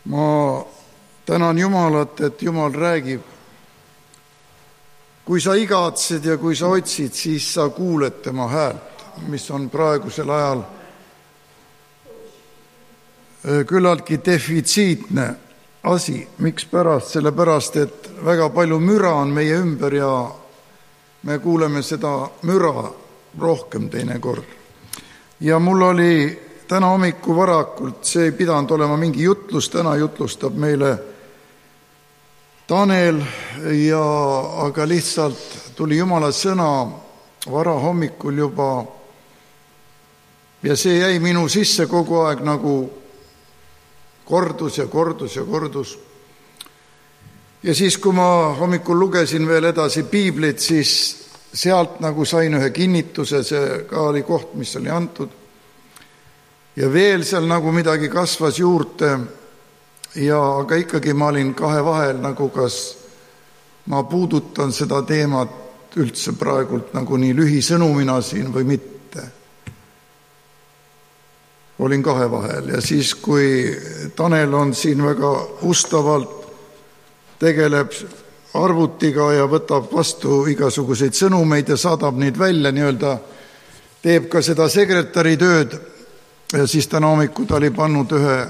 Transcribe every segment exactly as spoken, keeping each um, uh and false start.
Ma tänan Jumalat, et Jumal räägib. Kui sa igatsed ja kui sa otsid, siis sa kuuled tema häält, mis on praegusel ajal küllaltki defitsiitne asi. Miks pärast? Sellepärast, et väga palju müra on meie ümber ja me kuuleme seda müra rohkem teinekord. Ja mul oli täna hommiku varakult, see ei pidanud olema mingi jutlus, täna jutlustab meile Tanel, ja, aga lihtsalt tuli Jumala sõna vara hommikul juba ja see jäi minu sisse kogu aeg nagu kordus ja kordus ja kordus. Ja siis, kui ma hommikul lugesin veel edasi piiblit, siis sealt nagu sain ühe kinnituse, see ka oli koht, mis oli antud. Ja veel seal nagu midagi kasvas juurde, ja aga ikkagi ma olin kahe vahel, nagu kas ma puudutan seda teemat üldse praegult nagu nii lühisõnumina siin või mitte. Olin kahe vahel ja siis, kui Tanel on siin väga ustavalt, tegeleb arvutiga ja võtab vastu igasuguseid sõnumeid ja saadab neid välja, nii-öelda teeb ka seda sekretäri tööd, ja siis täna hommiku ta oli pannud ühe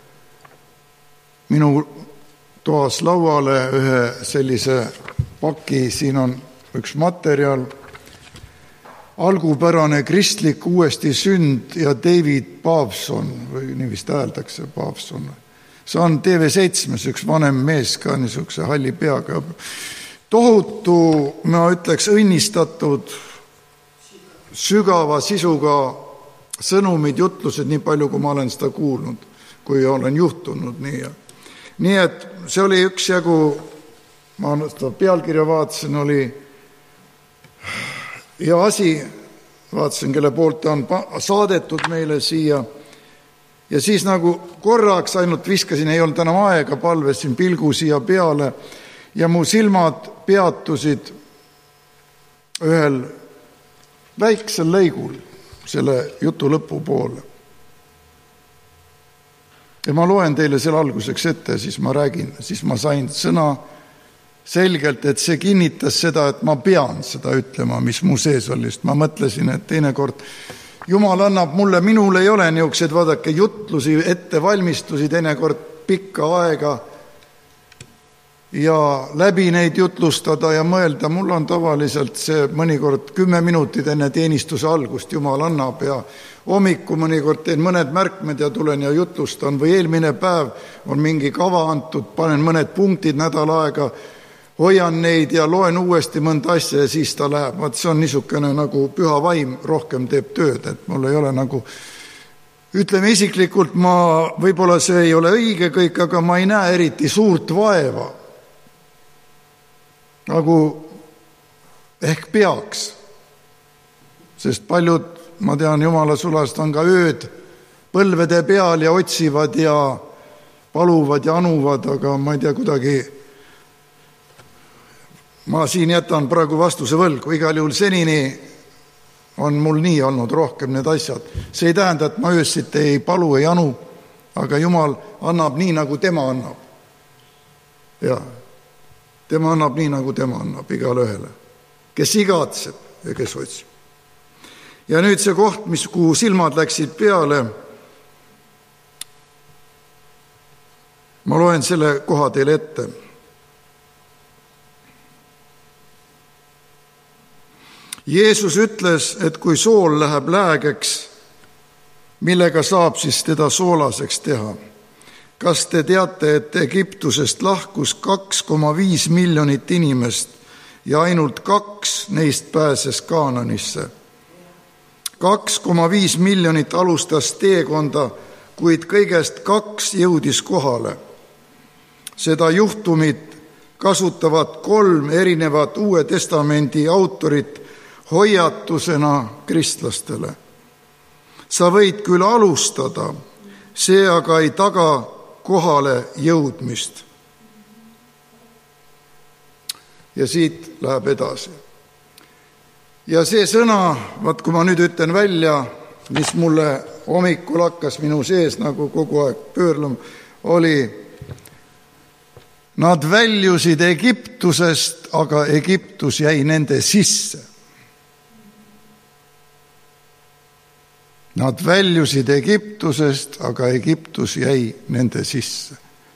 minu toas lauale ühe sellise paki, siin on üks materjal, algupärane kristlik uuesti sünd ja David Pavson, või nii vist hääldakse, Pavson. See on T V seitsmes, üks vanem mees ka niisuguse halli peaga. Tohutu, ma ütleks, õnnistatud, sügava sisuga sõnumid, jutlused, nii palju, kui ma olen seda kuulnud, kui olen juhtunud nii. Nii et see oli üks jagu, ma seda pealkirja vaatasin, oli ja asi, vaatasin, kelle poolt on saadetud meile siia, ja siis nagu korraks ainult viskasin, ei olnud enam aega, palvesin pilgu siia peale, ja mu silmad peatusid ühel väiksel lõigul selle jutu lõpu poole. Ja ma loen teile selle alguseks ette, siis ma räägin, siis ma sain sõna selgelt, et see kinnitas seda, et ma pean seda ütlema, mis mu sees oli. Ma mõtlesin, et teinekord Jumal annab mulle, minul ei ole niisugused, vaadake, jutlusi, ettevalmistusi, teinekord pikka aega ja läbi neid jutlustada ja mõelda. Mul on tavaliselt see mõnikord kümme minutit enne teenistuse algust Jumal annab ja hommiku mõnikord teen mõned märkmed ja tulen ja jutlustan, või eelmine päev on mingi kava antud, panen mõned punktid nädal aega, hoian neid ja loen uuesti mõnda asja ja siis ta läheb. Vaat see on niisugune nagu püha vaim rohkem teeb tööd, et mul ei ole nagu, ütleme isiklikult, ma, võib-olla see ei ole õige kõik, aga ma ei näe eriti suurt vaeva. Nagu ehk peaks, sest paljud, ma tean, Jumala sulast on ka ööd põlvede peal ja otsivad ja paluvad ja anuvad, aga ma ei tea, kuidagi ma siin jätan praegu vastuse võlgu. Igal juhul senini on mul nii olnud rohkem need asjad. See ei tähenda, et ma öösiti ei palu, ei anu, aga Jumal annab nii, nagu tema annab. Ja tema annab nii, nagu tema annab igale ühele, kes igatseb ja kes otsib. Ja nüüd see koht, mis kuhu silmad läksid peale, ma loen selle koha teile ette. Jeesus ütles, et kui sool läheb läägeks, millega saab siis teda soolaseks teha? Kas te teate, et Egiptusest lahkus kaks koma viis miljonit inimest ja ainult kaks neist pääses Kaananisse? Kaks koma viis miljonit alustas teekonda, kuid kõigest kaks jõudis kohale. Seda juhtumit kasutavad kolm erinevat Uue Testamendi autorit hoiatusena kristlastele. Sa võid küll alustada, see aga ei taga kohale jõudmist. Ja siit läheb edasi. Ja see sõna, vaat kui ma nüüd ütlen välja, mis mulle hommikul hakkas minu sees nagu kogu aeg pöörlema, oli Nad väljusid Egiptusest, aga Egiptus jäi nende sisse. Nad väljusid Egiptusest, aga Egiptus jäi nende sisse.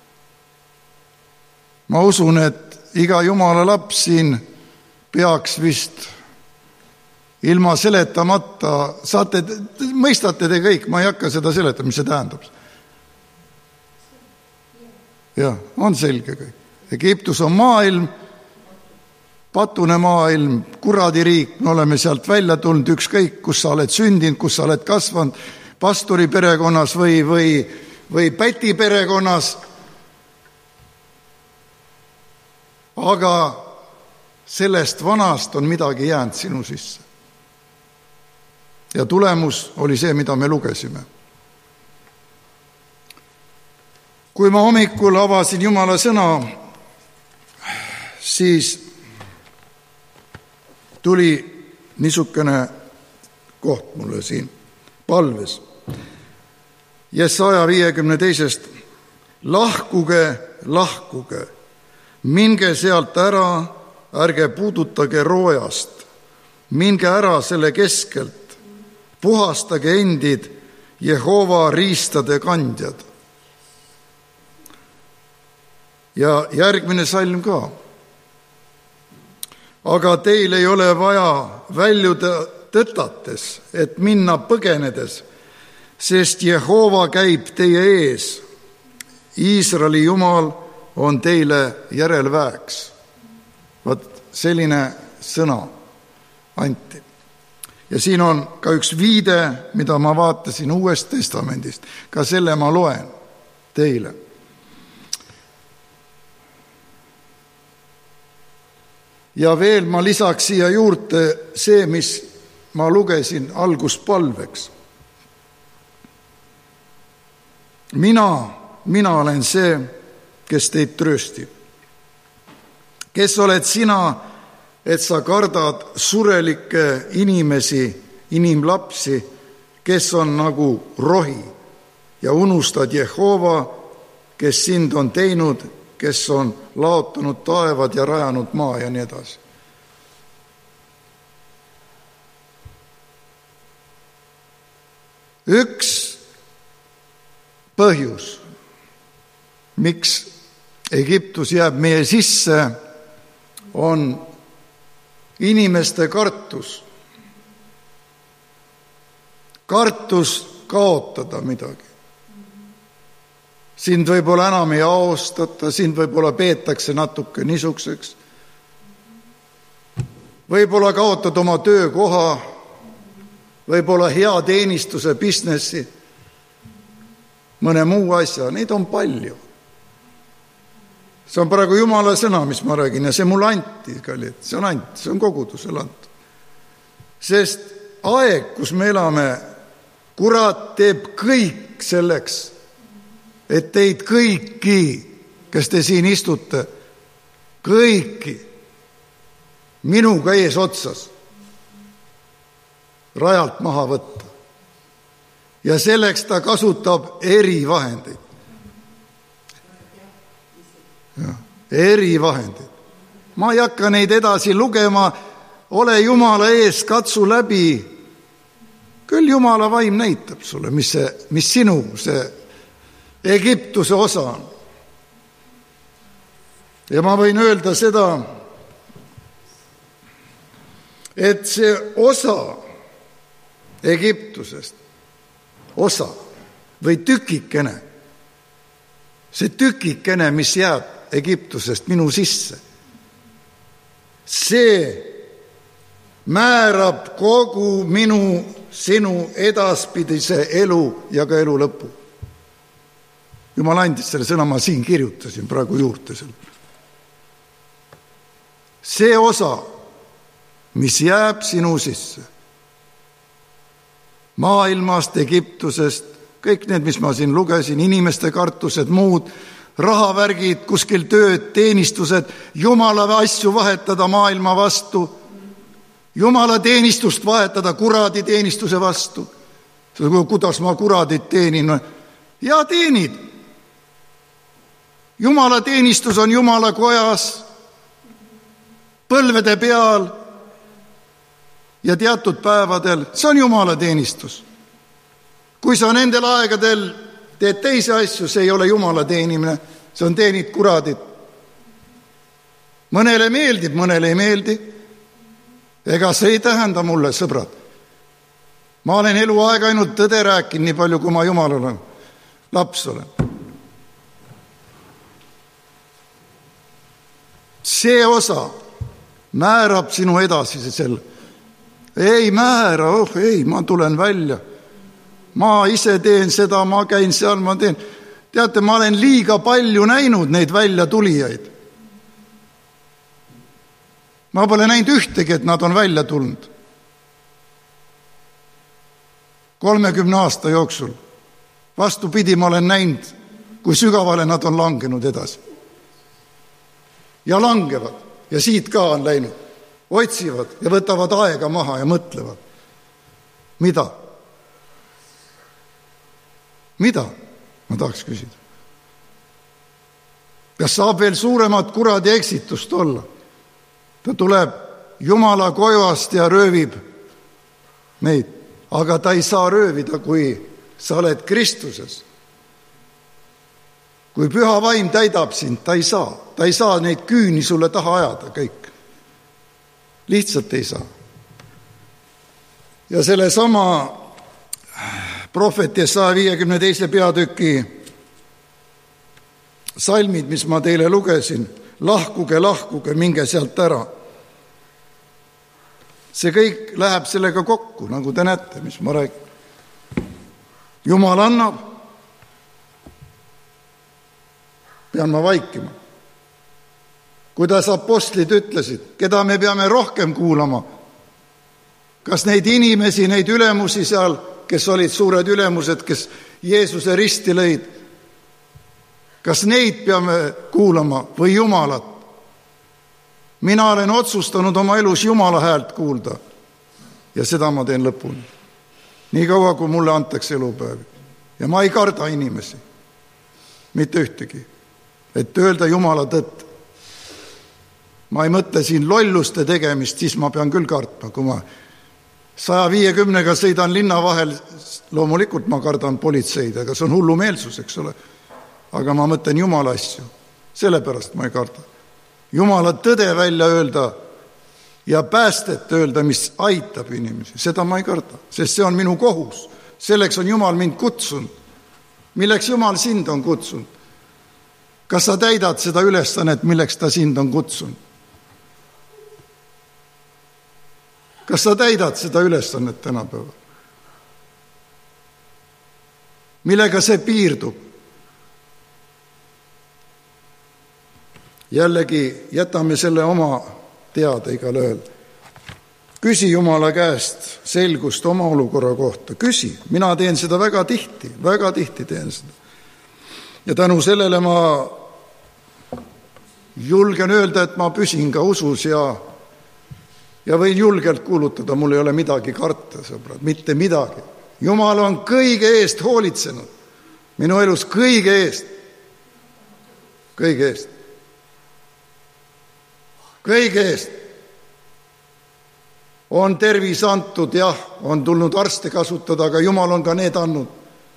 Ma usun, et iga Jumala laps siin peaks vist ilma seletamata, saate, mõistate te kõik, ma ei hakka seda seletama, mis see tähendab. Jah, on selge kõik. Egiptus on maailm, patune maailm, kuradiriik, me oleme sealt välja tulnud, ükskõik, kus sa oled sündinud, kus sa oled kasvanud, pastori perekonnas või, või, või päti perekonnas. Aga sellest vanast on midagi jäänud sinu sisse. Ja tulemus oli see, mida me lugesime. Kui ma hommikul avasin Jumala sõna, siis tuli niisugune koht mulle siin palves. Jesaja viiekümne teisest. Lahkuge, lahkuge, minge sealt ära, ärge puudutage roojast, minge ära selle keskelt, puhastage endid, Jehova riistade kandjad. Ja järgmine salm ka. Aga teil ei ole vaja väljuda tõtates, et minna põgenedes, sest Jehova käib teie ees. Iisraeli Jumal on teile järelväeks. Vaat selline sõna anti. Ja siin on ka üks viide, mida ma vaatasin Uuest Testamendist. Ka selle ma loen teile. Ja veel ma lisaks siia juurde see, mis ma lugesin alguspalveks. Mina, mina olen see, kes teid trööstib. Kes oled sina, et sa kardad surelikke inimesi, inimlapsi, kes on nagu rohi, ja unustad Jehova, kes sind on teinud, kes on laotanud taevad ja rajanud maa ja nii edasi. Üks põhjus, miks Egiptus jääb meie sisse, on inimeste kartus. Kartus kaotada midagi. Sind võib-olla enam ei austata, sind võib-olla peetakse natuke niisukseks. Võib-olla kaotad oma töökoha, võib-olla hea teenistuse, businessi, mõne muu asja, neid on palju. See on praegu Jumala sõna, mis ma räägin, ja see mulle anti, kallid, see on anti, see on kogudusele antud. Sest aeg, kus me elame, kurat teeb kõik selleks, et teid kõiki, kes te siin istute, kõiki minuga ees otsas rajalt maha võtta. Ja selleks ta kasutab erivahendeid. Ja, erivahendeid. Ma ei hakka neid edasi lugema, ole Jumala ees, katsu läbi. Küll Jumala vaim näitab sulle, mis, see, mis sinu see Egiptuse osa on. Ja ma võin öelda seda, et see osa Egiptusest, osa või tükikene, see tükikene, mis jääb Egiptusest minu sisse, see määrab kogu minu, sinu edaspidise elu ja ka elu lõpu. Jumal andis selle sõna, ma siin kirjutasin praegu juurde selle. See osa, mis jääb sinu sisse, maailmast, Egiptusest, kõik need, mis ma siin lugesin, inimeste kartused, muud, rahavärgid, kuskil tööd, teenistused, Jumala asju vahetada maailma vastu, Jumala teenistust vahetada kuradi teenistuse vastu. Kuidas ma kuradit teenin? Ja teenid. Jumala teenistus on Jumala kojas, põlvede peal ja teatud päevadel. See on Jumala teenistus. Kui sa nendel aegadel teed teisi asju, see ei ole Jumala teenimine, see on teenid kuradid. Mõnele meeldib, mõnele ei meeldi. Ega see ei tähenda mulle, sõbrad. Ma olen eluaeg ainult tõde rääkinud, nii palju kui ma Jumalale laps olen. See osa määrab sinu edasise selle. Ei määra, oh ei, ma tulen välja. Ma ise teen seda, ma käin seal, ma teen. Teate, ma olen liiga palju näinud neid välja tulijaid. Ma pole näinud ühtegi, et nad on välja tulnud. kolmekümne aasta jooksul. Vastupidi, ma olen näinud, kui sügavale nad on langenud edasi. Ja langevad. Ja siit ka on läinud. Otsivad ja võtavad aega maha ja mõtlevad. Mida? Mida? Ma tahaks küsida. Kas saab veel suuremat kuradi eksitust olla? Ta tuleb Jumala kojast ja röövib meid. Aga ta ei saa röövida, kui sa oled Kristuses. Kui püha vaim täidab sind, ta ei saa. Ta ei saa neid küüni sulle taha ajada kõik. Lihtsalt ei saa. Ja selle sama prohveti saja viiekümne teise peatüki salmid, mis ma teile lugesin, lahkuge, lahkuge, minge sealt ära. See kõik läheb sellega kokku, nagu te näete, mis ma räägin. Jumal annab, pean ma vaikima. Kuidas apostlid ütlesid, keda me peame rohkem kuulama? Kas neid inimesi, neid ülemusi seal, kes olid suured ülemused, kes Jeesuse risti lõid? Kas neid peame kuulama või Jumalat? Mina olen otsustanud oma elus Jumala häält kuulda ja seda ma teen lõpuni. Nii kaua, kui mulle antakse elupäevi. Ja ma ei karda inimesi, mitte ühtegi, et öelda Jumala tõtt. Ma ei mõtle siin lolluste tegemist, siis ma pean küll kartma. Kui ma saja viiekümnega sõidan linna vahel, loomulikult ma kardan politseid, aga see on hullumeelsus, eks ole. Aga ma mõtlen Jumala asju, sellepärast ma ei karda. Jumala tõde välja öelda ja päästet öelda, mis aitab inimesi. Seda ma ei karda, sest see on minu kohus. Selleks on Jumal mind kutsunud. Milleks Jumal sind on kutsunud? Kas sa täidad seda ülesannet, milleks ta sind on kutsunud? Kas sa täidad seda ülesannet tänapäeval? Millega see piirdub? Jällegi jätame selle oma teada igal ühel. Küsi Jumala käest selgust oma olukorra kohta. Küsi. Mina teen seda väga tihti, väga tihti teen seda. Ja tänu sellele ma julgen öelda, et ma püsin ka usus ja, ja võin julgelt kuulutada, mul ei ole midagi karta, sõbrad, mitte midagi. Jumal on kõige eest hoolitsenud. Minu elus kõige eest. Kõige eest. Kõige eest on tervis antud, jah, on tulnud arste kasutada, aga Jumal on ka need andnud.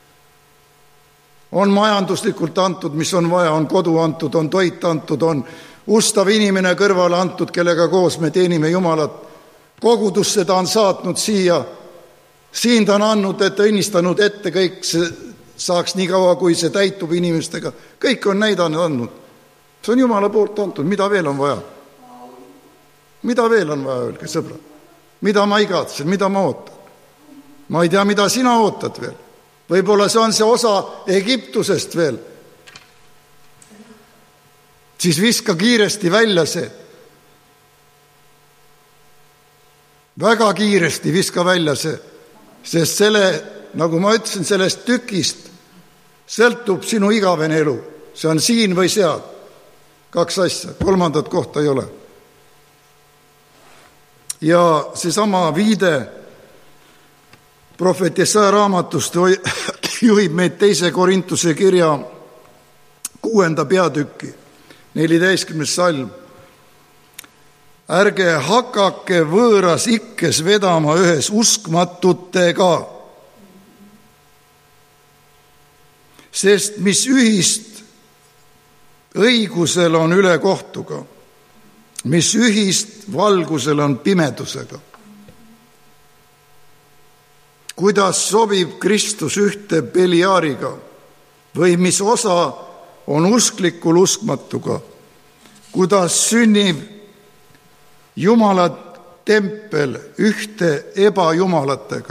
On majanduslikult antud, mis on vaja, on kodu antud, on toit antud, on ustav inimene kõrvale antud, kellega koos me teenime Jumalat. Kogudusse ta on saatnud siia, siin ta on andnud, et õnnistanud ette kõik see saaks nii kaua, kui see täitub inimestega. Kõik on näidanud andnud. See on Jumala poolt antud, mida veel on vaja? Mida veel on vaja öelge, sõbrad? Mida ma igatsen, mida ma ootan? Ma ei tea, mida sina ootad veel. Võib-olla see on see osa Egiptusest veel. Siis viska kiiresti välja see. Väga kiiresti viska välja see. Sest selle, nagu ma ütlesin, sellest tükist sõltub sinu igavene elu. See on siin või seal. Kaks asja, kolmandat kohta ei ole. Ja seesama viide prohvet Jesaja raamatust juhib meid teise Korintuse kirja kuuenda peatüki, neliteistkümnes salm. Ärge hakake võõras ikkes vedama ühes uskmatutega, sest mis ühist õigusel on üle kohtuga, mis ühist valgusel on pimedusega. Kuidas sobib Kristus ühte Beliariga või mis osa on usklikul uskmatuga, kuidas sünnib Jumala tempel ühte ebajumalatega,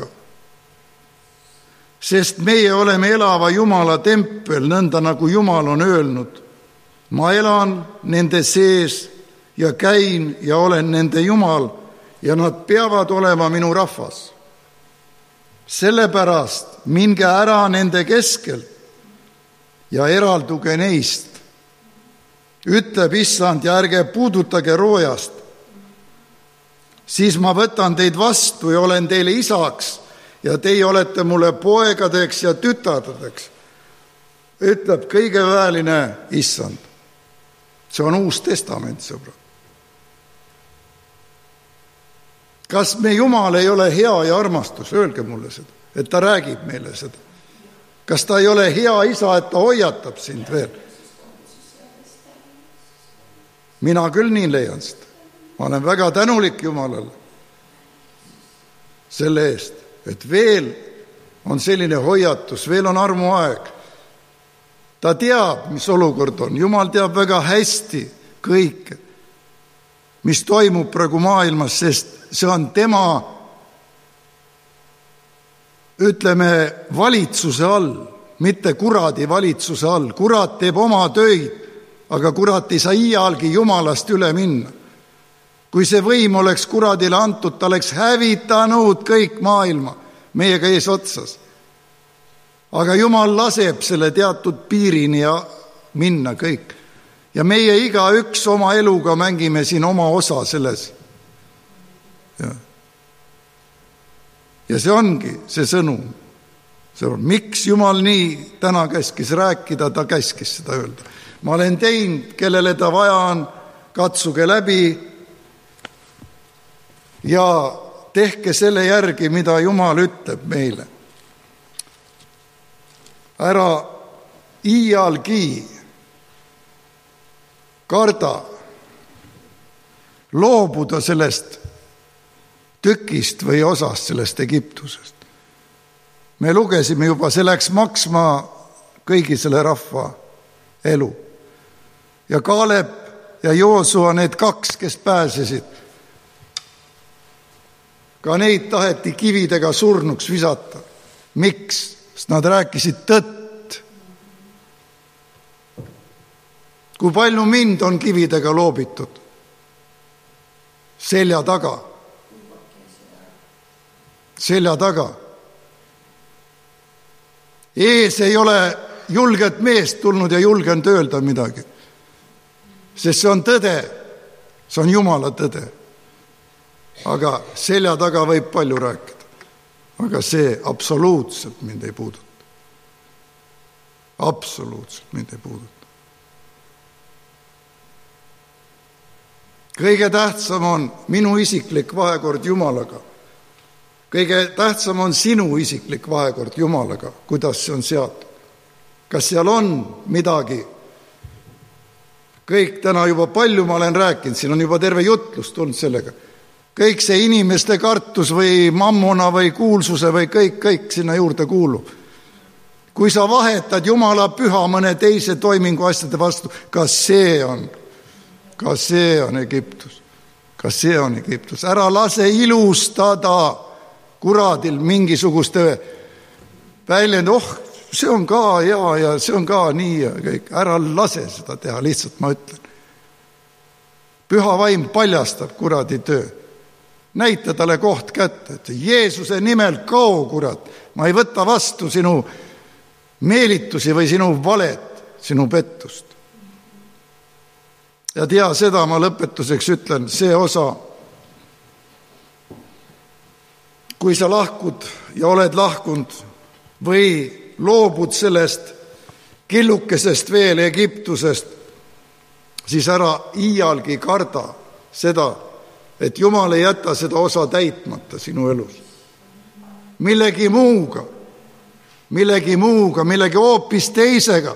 sest meie oleme elava Jumala tempel, nõnda nagu Jumal on öelnud. Ma elan nende sees ja käin ja olen nende Jumal ja nad peavad olema minu rahvas. Sellepärast minge ära nende keskelt ja eralduge neist, ütleb Issand, ja ärge puudutage roojast. Siis ma võtan teid vastu ja olen teile isaks ja teie olete mulle poegadeks ja tütardadeks, ütleb kõigeväeline Issand. See on uus testament, sõbra. Kas me Jumal ei ole hea ja armastus? Öelge mulle seda, et ta räägib meile seda. Kas ta ei ole hea isa, et ta hoiatab sind veel? Mina küll nii leian seda. Ma olen väga tänulik Jumalale selle eest, et veel on selline hoiatus, veel on armuaeg. Ta teab, mis olukord on. Jumal teab väga hästi kõike, mis toimub praegu maailmas, sest see on tema, ütleme, valitsuse all, mitte kuradi valitsuse all. Kurat teeb oma töid, aga kurat ei saa iialgi Jumalast üle minna. Kui see võim oleks kuradile antud, ta oleks hävitanud kõik maailma meiega ees otsas. Aga Jumal laseb selle teatud piirini ja minna kõik. Ja meie iga üks oma eluga mängime siin oma osa selles. Ja, ja see ongi see sõnum. See on, miks Jumal nii täna käskis rääkida, ta käskis seda öelda. Ma olen teinud, kellele ta vaja on, katsuge läbi ja tehke selle järgi, mida Jumal ütleb meile. Ära iialgi karda loobuda sellest tükist või osast sellest Egiptusest. Me lugesime juba, see läks maksma kõigi selle rahva elu. Ja Kaaleb ja Joosua, need kaks, kes pääsesid, ka neid taheti kividega surnuks visata. Miks? Sest nad rääkisid tõtt. Kui palju mind on kividega loobitud? Selja taga. Selja taga. Ees ei ole julget meest tulnud ja julgenud öelda midagi. Sest see on tõde. See on Jumala tõde. Aga selja taga võib palju rääkida. Aga see absoluutselt mind ei puuduta. Absoluutselt mind ei puuduta. Kõige tähtsam on minu isiklik vahekord Jumalaga. Kõige tähtsam on sinu isiklik vahekord Jumalaga, kuidas see on seatud. Kas seal on midagi? Kõik täna juba palju ma olen rääkinud, siin on juba terve jutlus tulnud sellega. Kõik see inimeste kartus või mammona või kuulsuse või kõik, kõik sinna juurde kuulub. Kui sa vahetad Jumala püha mõne teise toimingu asjade vastu, kas see on, kas see on Egiptus? Kas see on Egiptus? Ära lase ilustada kuradil mingisuguste väljend, oh, see on ka ja, ja see on ka nii ja kõik. Ära lase seda teha, lihtsalt ma ütlen. Püha vaim paljastab kuradi töö. Näita talle koht kätte, et Jeesuse nimel kao, kurat. Ma ei võta vastu sinu meelitusi või sinu valet, sinu pettust. Ja tea seda, ma lõpetuseks ütlen, see osa, kui sa lahkud ja oled lahkunud või loobud sellest killukesest veel Egiptusest, siis ära iialgi karda seda, et Jumal ei jäta seda osa täitmata sinu elus. Millegi muuga, millegi muuga, millegi hoopis teisega.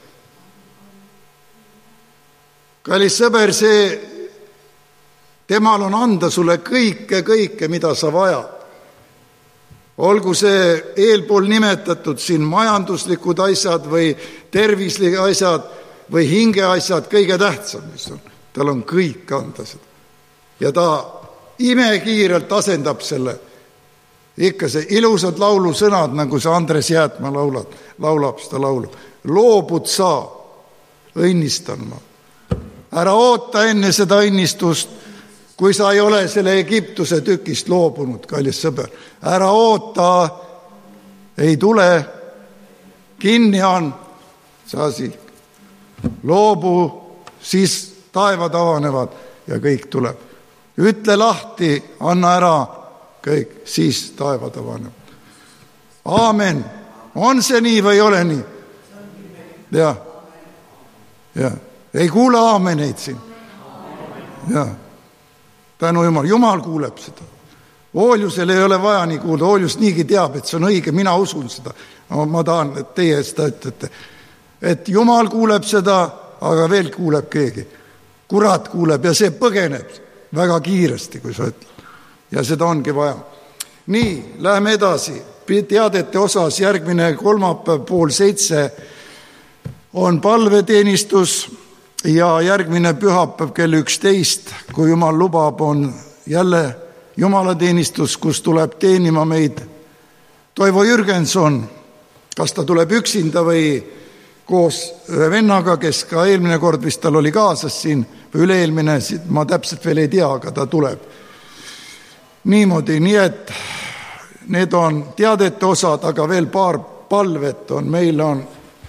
Kallis sõber, see, temal on anda sulle kõike, kõike, mida sa vajad. Olgu see eelpool nimetatud siin majanduslikud asjad või tervislikud asjad või hingeasjad, kõige tähtsam, mis on. Tal on kõik anda seda. Ja ta imekiirelt asendab selle. Ikka see ilusad laulusõnad, nagu see Andres Jäätma laulab, laulab seda laulu. Loobud sa, õnnistan ma. Ära oota enne seda õnnistust, kui sa ei ole selle Egiptuse tükist loobunud, kallis sõber. Ära oota, ei tule, kinni on see asi. Loobu, siis taevad avanevad ja kõik tuleb. Ütle lahti, anna ära kõik, siis taevad avanevad. Aamen. On see nii või ei ole nii? Jah. Ja. Ei kuule aameneid siin. Jah. Tänu Jumal. Jumal kuuleb seda. Ooljusel ei ole vaja nii kuulda. Ooljus niigi teab, et see on õige. Mina usun seda. Ma tahan, et teie seda ütlete. Et Jumal kuuleb seda, aga veel kuuleb keegi. Kurat kuuleb ja see põgeneb väga kiiresti, kui sa ütled. Ja seda ongi vaja. Nii, läheme edasi. Teadete osas järgmine kolmapäev pool seitse on palveteenistus ja järgmine pühapäev kell üksteist, kui Jumal lubab, on jälle jumalateenistus, kus tuleb teenima meid Toivo Jürgenson. Kas ta tuleb üksinda või koos ühe vennaga, kes ka eelmine kord vist tal oli kaasas siin, või üle-eelmine, ma täpselt veel ei tea, aga ta tuleb. Niimoodi, nii et need on teadete osad, aga veel paar palvet on. Meil on,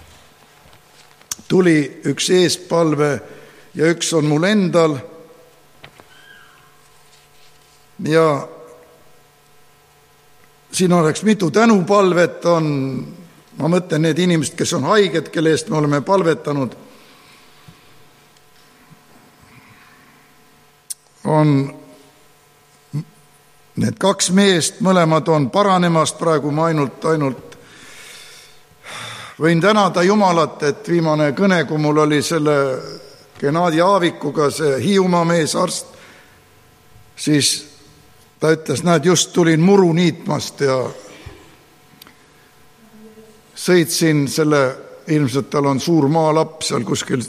tuli üks eespalve ja üks on mul endal. Ja siin oleks mitu tänupalvet on, ma mõtlen need inimesed, kes on haiged, kelle eest me oleme palvetanud. On need kaks meest, mõlemad on paranemast, praegu ma ainult, ainult võin tänada Jumalat, et viimane kõne, kui mul oli selle Gennadi Aavikuga, see Hiiumaa mees, arst, siis ta ütles, näed, just tulin muru niitmast ja sõitsin selle, ilmselt tal on suur maalapp seal kuskil,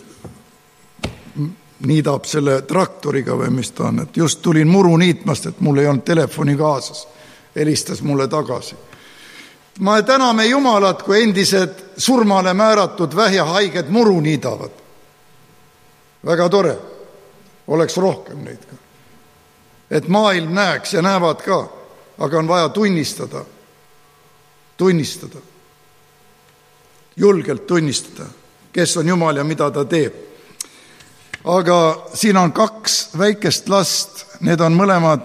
niidab selle traktoriga või mis ta on, et just tulin muru niitmast, et mul ei olnud telefoni kaasas. Helistas mulle tagasi. Ma täname Jumalat, kui endised surmale määratud vähjahaiged muru niidavad. Väga tore. Oleks rohkem neid ka. Et maailm näeks ja näevad ka, aga on vaja tunnistada. Tunnistada. Julgelt tunnistada, kes on Jumal ja mida ta teeb. Aga siin on kaks väikest last, need on mõlemad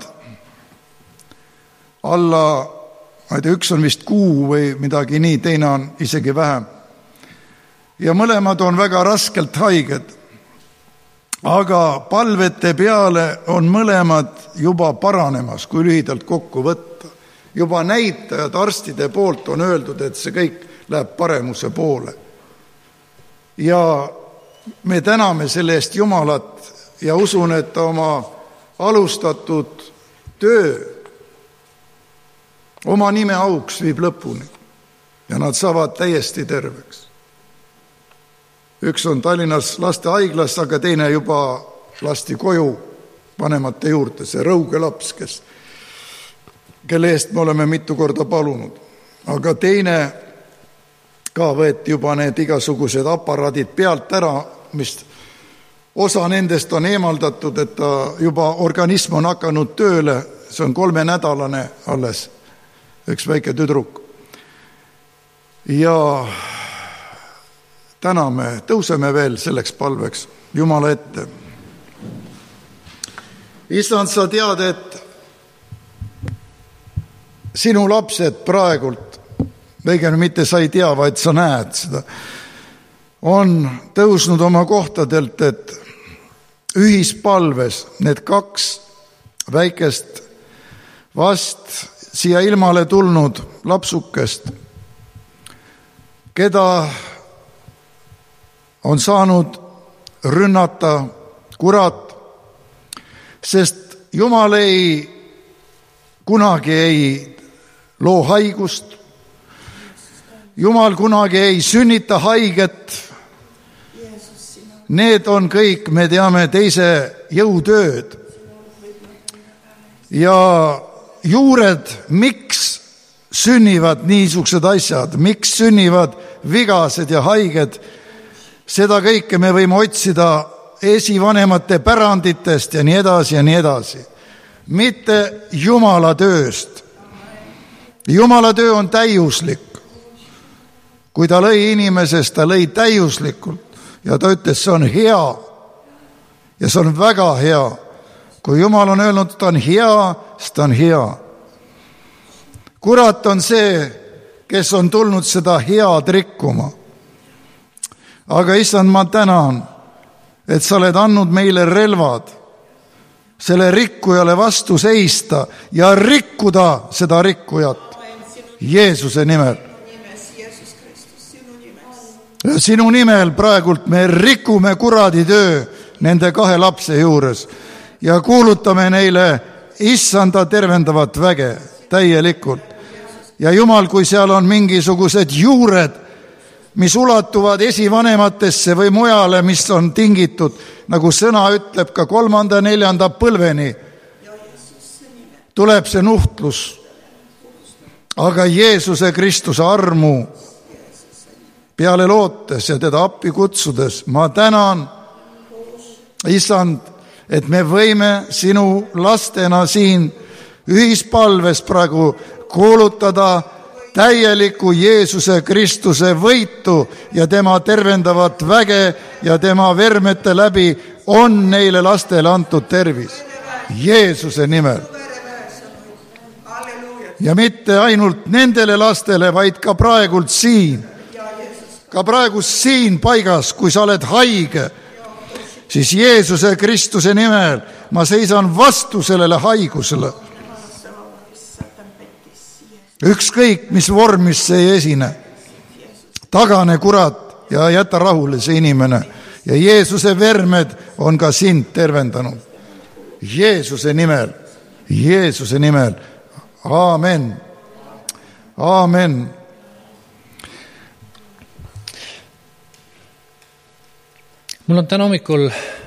alla, ma ei tea, üks on vist kuu või midagi nii, teine on isegi vähem. Ja mõlemad on väga raskelt haiged, aga palvete peale on mõlemad juba paranemas, kui lühidalt kokku võtta. Juba näitajad arstide poolt on öeldud, et see kõik läheb paremuse poole. Ja me täname selle eest Jumalat ja usun, et ta oma alustatud töö oma nime auks viib lõpuni ja nad saavad täiesti terveks. Üks on Tallinnas lastehaiglas, aga teine juba lasti koju vanemate juurde, see Rõuge laps, kes, kelle eest me oleme mitu korda palunud. Aga teine ka võeti juba need igasugused aparaadid pealt ära, mis osa nendest on eemaldatud, et ta juba organism on hakanud tööle, see on kolmenädalane alles, üks väike tüdruk. Ja täna me tõuseme veel selleks palveks Jumala ette. Issand, sa tead, et sinu lapsed praegult, õigemini mitte sa ei tea, vaid sa näed seda, on tõusnud oma kohtadelt, et ühispalves need kaks väikest vast siia ilmale tulnud lapsukest, keda on saanud rünnata kurat, sest Jumal ei kunagi ei loo haigust, Jumal kunagi ei sünnita haiget. Need on kõik, me teame, teise jõutööd. Ja juured, miks sünnivad niisugused asjad, miks sünnivad vigased ja haiged, seda kõike me võime otsida esivanemate päranditest ja nii edasi ja nii edasi. Mitte Jumala tööst. Jumala töö on täiuslik. Kui ta lõi inimesest, ta lõi täiuslikult ja ta ütles, see on hea ja see on väga hea. Kui Jumal on öelnud, ta on hea, siis ta on hea. Kurat on see, kes on tulnud seda head rikkuma. Aga issand, ma tänan, et sa oled andnud meile relvad selle rikkujale vastu seista ja rikkuda seda rikkujat Jeesuse nimel. Sinu nimel praegult me rikume kuradi töö nende kahe lapse juures ja kuulutame neile issanda tervendavat väge täielikult. Ja Jumal, kui seal on mingisugused juured, mis ulatuvad esivanematesse või mujale, mis on tingitud, nagu sõna ütleb, ka kolmanda, neljanda põlveni, tuleb see nuhtlus. Aga Jeesuse Kristuse armu peale lootes ja teda appi kutsudes, ma tänan, issand, et me võime sinu lastena siin ühispalves praegu kuulutada täieliku Jeesuse Kristuse võitu ja tema tervendavat väge ja tema vermete läbi on neile lastele antud tervis. Jeesuse nimel. Ja mitte ainult nendele lastele, vaid ka praegult siin. Ka praegu siin paigas, kui sa oled haige, siis Jeesuse Kristuse nimel ma seisan vastu sellele haigusele. Ükskõik, mis vormis see ei esine. Tagane kurat ja jäta rahule see inimene. Ja Jeesuse vermed on ka sind tervendanud. Jeesuse nimel, Jeesuse nimel. Aamen. Aamen. Mul on täna hommikul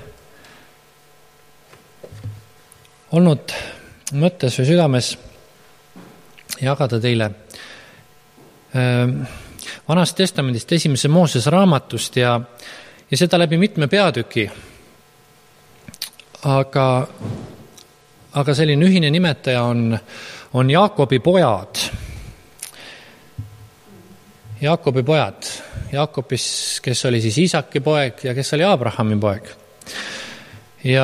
olnud mõttes või südames jagada teile Vanast testamendist esimese Mooses raamatust ja, ja seda läbi mitme peatüki. Aga, aga selline ühine nimetaja on, on Jaakobi pojad. Jaakobi pojad. Jaakobis, kes oli siis Iisaki poeg ja kes oli Abrahami poeg. Ja,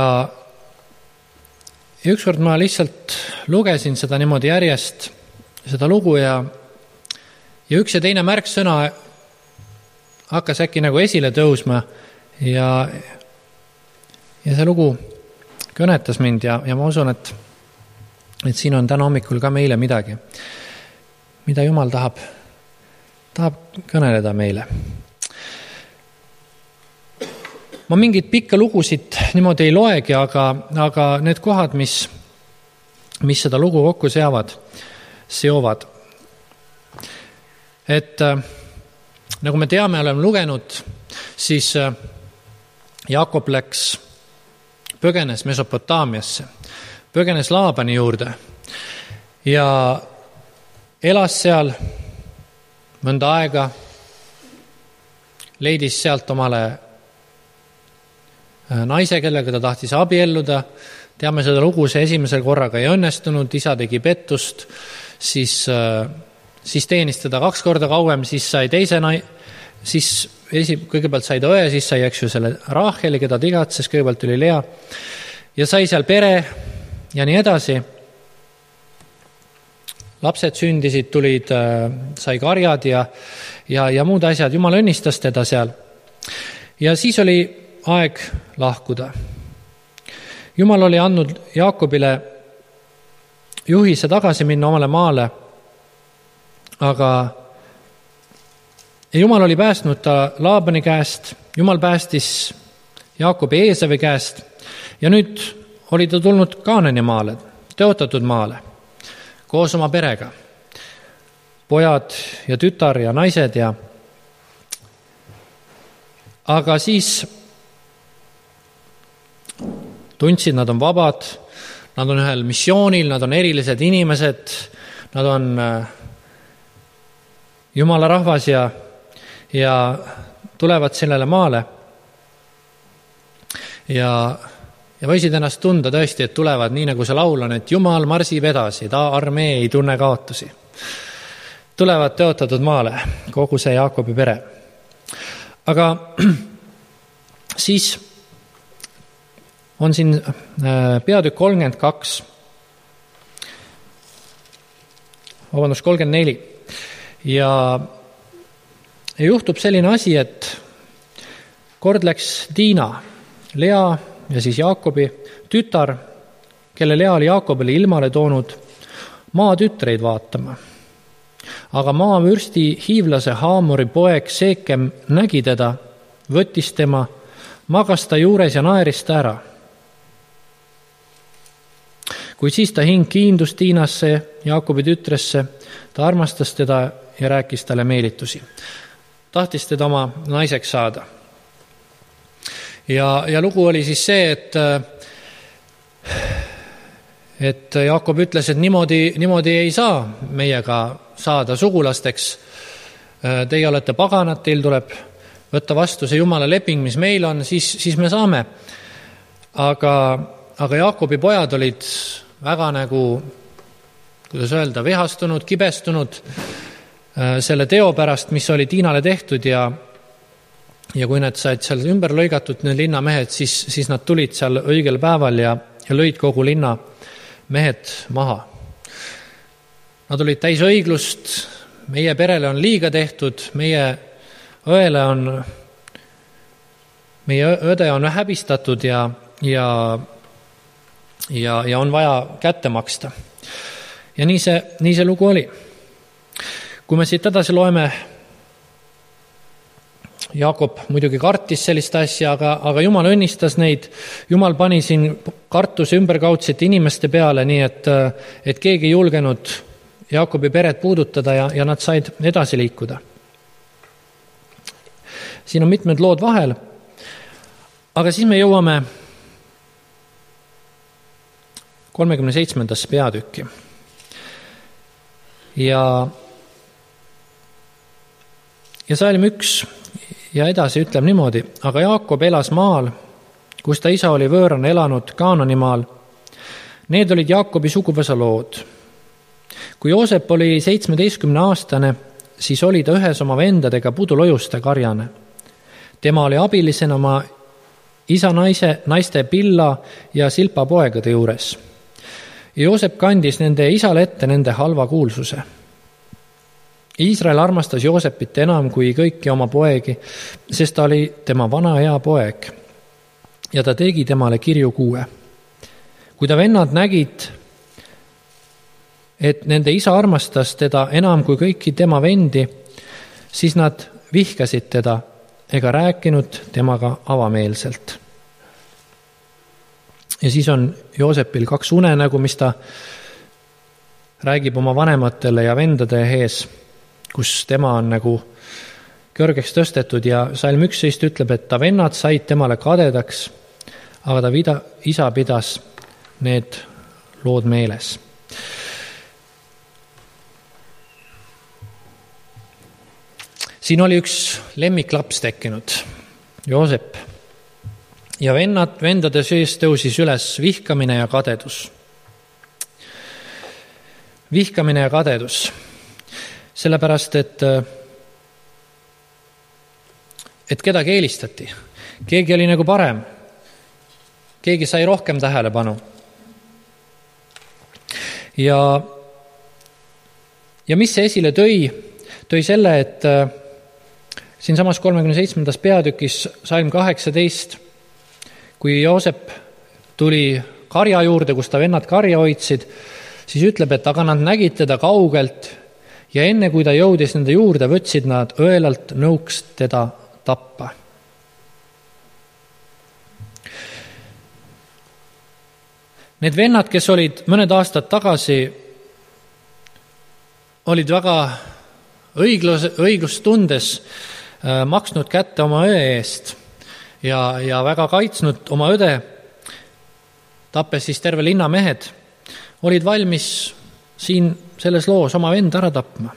ja ükskord ma lihtsalt lugesin seda niimoodi järjest, seda lugu ja, ja üks ja teine märksõna hakkas äkki nagu esile tõusma ja, ja see lugu kõnetas mind ja, ja ma usun, et, et siin on täna hommikul ka meile midagi, mida Jumal tahab tahab kõneleda meile. Ma mingid pikka lugusid niimoodi ei loegi, aga, aga need kohad, mis, mis seda lugu kokku seavad, seovad. Et nagu me teame, oleme lugenud, siis Jaakob läks, põgenes Mesopotaamiasse, põgenes Laabani juurde ja elas seal mõnda aega, leidis sealt omale naise, kellega ta tahtis abielluda. Teame seda lugu, see esimesel korraga ei õnnestunud, isa tegi pettust, siis, siis teenis teda kaks korda kauem, siis sai teise nai, siis esi, kõigepealt sai ta õe, siis sai eks ju selle Raaheli, keda ta igatses, kõigepealt tuli Lea ja sai seal pere ja nii edasi. Lapsed sündisid, tulid, sai karjad ja, ja, ja muud asjad. Jumal õnnistas teda seal. ja siis oli aeg lahkuda. Jumal oli andnud Jaakobile juhise tagasi minna omale maale, aga Jumal oli päästnud ta Laabani käest, Jumal päästis Jaakobi Eesavi käest ja nüüd oli ta tulnud Kaanani maale, tõotatud maale, koos oma perega, pojad ja tütar ja naised ja aga siis tundsid, nad on vabad, nad on ühel missioonil, nad on erilised inimesed, nad on Jumala rahvas ja, ja tulevad sellele maale ja, ja võisid ennast tunda tõesti, et tulevad nii nagu see laul on, et Jumal marsib edasi, ta armee ei tunne kaotusi. Tulevad tõotatud maale, kogu see Jaakobi pere. Aga siis on siin peatükk kolmkümmend kaks, vabandust, kolmkümmend neli. Ja juhtub selline asi, et kord läks Tiina, Lea ja siis Jaakobi tütar, kelle Lea oli Jaakobile ilmale toonud, maa tütreid vaatama. Aga maavürsti hiivlase Haamori poeg Seekem nägi teda, võttis tema, magas ta juures ja naeris ta ära. Kuid siis ta hing kiindus Tiinasse, Jaakobi tütresse, ta armastas teda ja rääkis talle meelitusi. Tahtis teda oma naiseks saada. Ja, ja lugu oli siis see, et, et Jaakob ütles, et niimoodi, niimoodi ei saa meiega saada sugulasteks. Teie olete paganad, teil tuleb võtta vastu see Jumala leping, mis meil on, siis, siis me saame. Aga, aga Jaakobi pojad olid väga nagu, kuidas öelda, vihastunud, kibestunud selle teo pärast, mis oli Tiinale tehtud ja, ja kui nad said seal ümber lõigatud, need linnamehed, siis, siis nad tulid seal õigel päeval ja, ja lõid kogu linna mehed maha. Nad olid täis õiglust, meie perele on liiga tehtud, meie õele on, meie õde on häbistatud ja, ja, ja, ja on vaja kätte maksta. Ja nii see, nii see lugu oli. Kui me siit edasi loeme, Jaakob muidugi kartis sellist asja, aga, aga Jumal õnnistas neid. Jumal pani siin kartuse ümberkaudsete inimeste peale, nii et, et keegi ei julgenud Jaakobi peret puudutada ja, ja nad said edasi liikuda. Siin on mitmed lood vahel, aga siis me jõuame kolmekümne seitsmendasse peatükki. Ja, ja salm üks ja edasi ütleb niimoodi, aga Jaakob elas maal, kus ta isa oli võõrana elanud Kaanani maal. Need olid Jaakobi suguvõsa lood. Kui Joosep oli seitsmeteistkümne aastane, siis oli ta ühes oma vendadega pudulojuste karjane. Tema oli abilisena oma isa naise, naiste Pilla ja Silpa poegade juures. Joosep kandis nende isale ette nende halva kuulsuse. Iisrael armastas Joosepit enam kui kõiki oma poegi, sest ta oli tema vana hea poeg ja ta tegi temale kirju kuue. Kui ta vennad nägid, et nende isa armastas teda enam kui kõiki tema vendi, siis nad vihkasid teda ega rääkinud temaga avameelselt. Ja siis on Joosepil kaks unenägu, mis ta räägib oma vanematele ja vendade ees, kus tema on nagu kõrgeks tõstetud ja salm üksteist ütleb, et ta vennad said temale kadedaks, aga ta vida, isa pidas need lood meeles. Siin oli üks lemmiklaps tekkinud, Joosep. Ja vennad, vendade sees tõusis üles vihkamine ja kadedus. Vihkamine ja kadedus. Sellepärast, et, et kedagi eelistati. Keegi oli nagu parem. Keegi sai rohkem tähelepanu. Ja, ja mis see esile tõi? Tõi selle, et siin samas kolmekümne seitsmendas peatükis salm kaheksateist, kui Joosep tuli karja juurde, kus ta vennad karja hoidsid, siis ütleb, et aga nad nägid teda kaugelt ja enne kui ta jõudis nende juurde, võtsid nad õelalt nõuks teda tappa. Need vennad, kes olid mõned aastad tagasi, olid väga õiglus, õiglustundes äh, maksnud kätte oma õe eest ja, ja väga kaitsnud oma õde, tappes siis terve linna mehed, olid valmis siin selles loos oma venda ära tapma.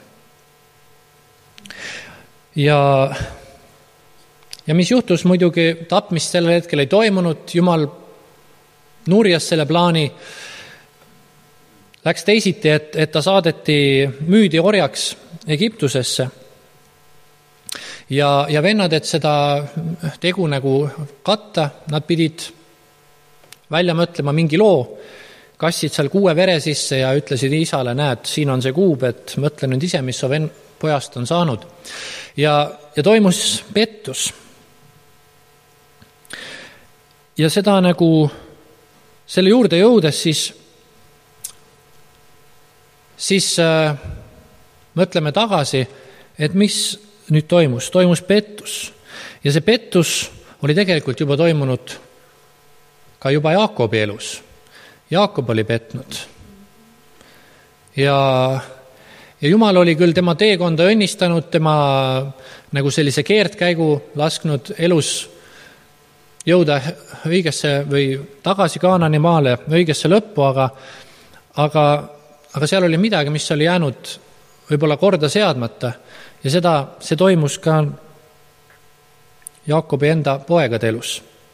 Ja, ja mis juhtus muidugi, tapmist sellel hetkel ei toimunud, Jumal nurjas selle plaani, läks teisiti, et, et ta saadeti, müüdi orjaks Egiptusesse. Ja, ja vennad, et seda tegu nagu katta, nad pidid välja mõtlema mingi loo, kassid seal kuue vere sisse ja ütlesid isale, näed, siin on see kuub, et mõtle nüüd ise, mis su venn pojast on saanud. Ja, ja toimus pettus. Ja seda nagu selle juurde jõudes siis, siis äh, mõtleme tagasi, et mis nüüd toimus. Toimus pettus. Ja see pettus oli tegelikult juba toimunud ka juba Jaakobi elus. Jaakob oli petnud. Ja, ja Jumal oli küll tema teekonda õnnistanud, tema nagu sellise keerdkäigu lasknud elus jõuda õigesse või tagasi Kaanani maale õigesse lõppu, aga, aga, aga seal oli midagi, mis oli jäänud võib-olla korda seadmata ja seda, see toimus ka Jaakobi enda poegade elus.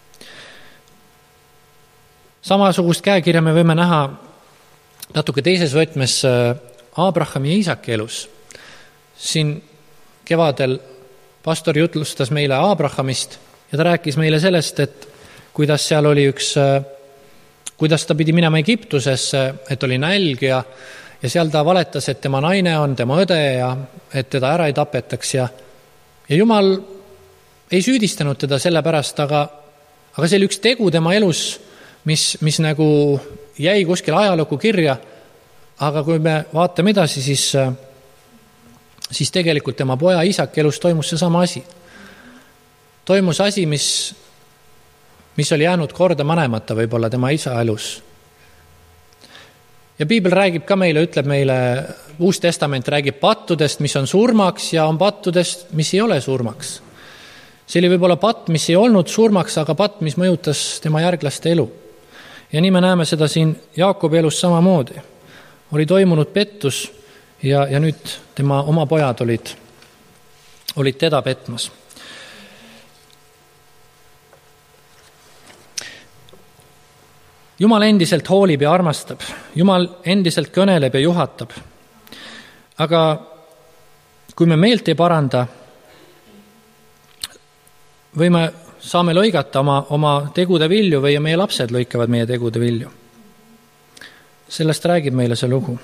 Samasugust käekirja me võime näha natuke teises võtmes Aabrahami ja Iisaki elus. Siin kevadel pastor jutlustas meile Aabrahamist ja ta rääkis meile sellest, et kuidas seal oli üks, kuidas ta pidi minema Egiptusesse, et oli nälg ja, ja seal ta valetas, et tema naine on tema õde ja et teda ära ei tapetaks ja, ja Jumal ei süüdistanud teda selle pärast, aga, aga see oli üks tegu tema elus, mis, mis nagu jäi kuskil ajalukku kirja, aga kui me vaatame edasi, siis, siis tegelikult tema poja Iisaki elus toimus see sama asi. Toimus asi, mis, mis oli jäänud korda manemata võib-olla tema isa elus. Ja Piibel räägib ka meile, ütleb meile, Uus Testament räägib pattudest, mis on surmaks ja on pattudest, mis ei ole surmaks. See oli võib-olla patt, mis ei olnud surmaks, aga patt, mis mõjutas tema järglaste elu. Ja nii me näeme seda siin Jaakobi elus samamoodi. Oli toimunud pettus ja, ja nüüd tema oma pojad olid, olid teda petmas. Jumal endiselt hoolib ja armastab. Jumal endiselt kõneleb ja juhatab. Aga kui me meelt ei paranda, või me saame lõigata oma, oma tegude vilju või meie lapsed lõikavad meie tegude vilju. Sellest räägib meile see lugu.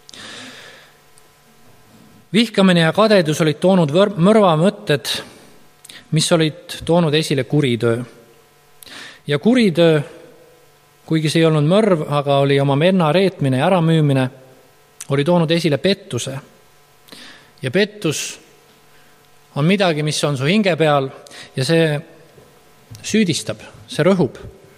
Vihkamine ja kadedus olid toonud mõrva mõtted, mis olid toonud esile kuritöö. Ja kuritöö, kuigi see ei olnud mõrv, aga oli oma menna reetmine ja äramüümine, oli toonud esile pettuse. Ja pettus on midagi, mis on su hinge peal ja see süüdistab, see rõhub.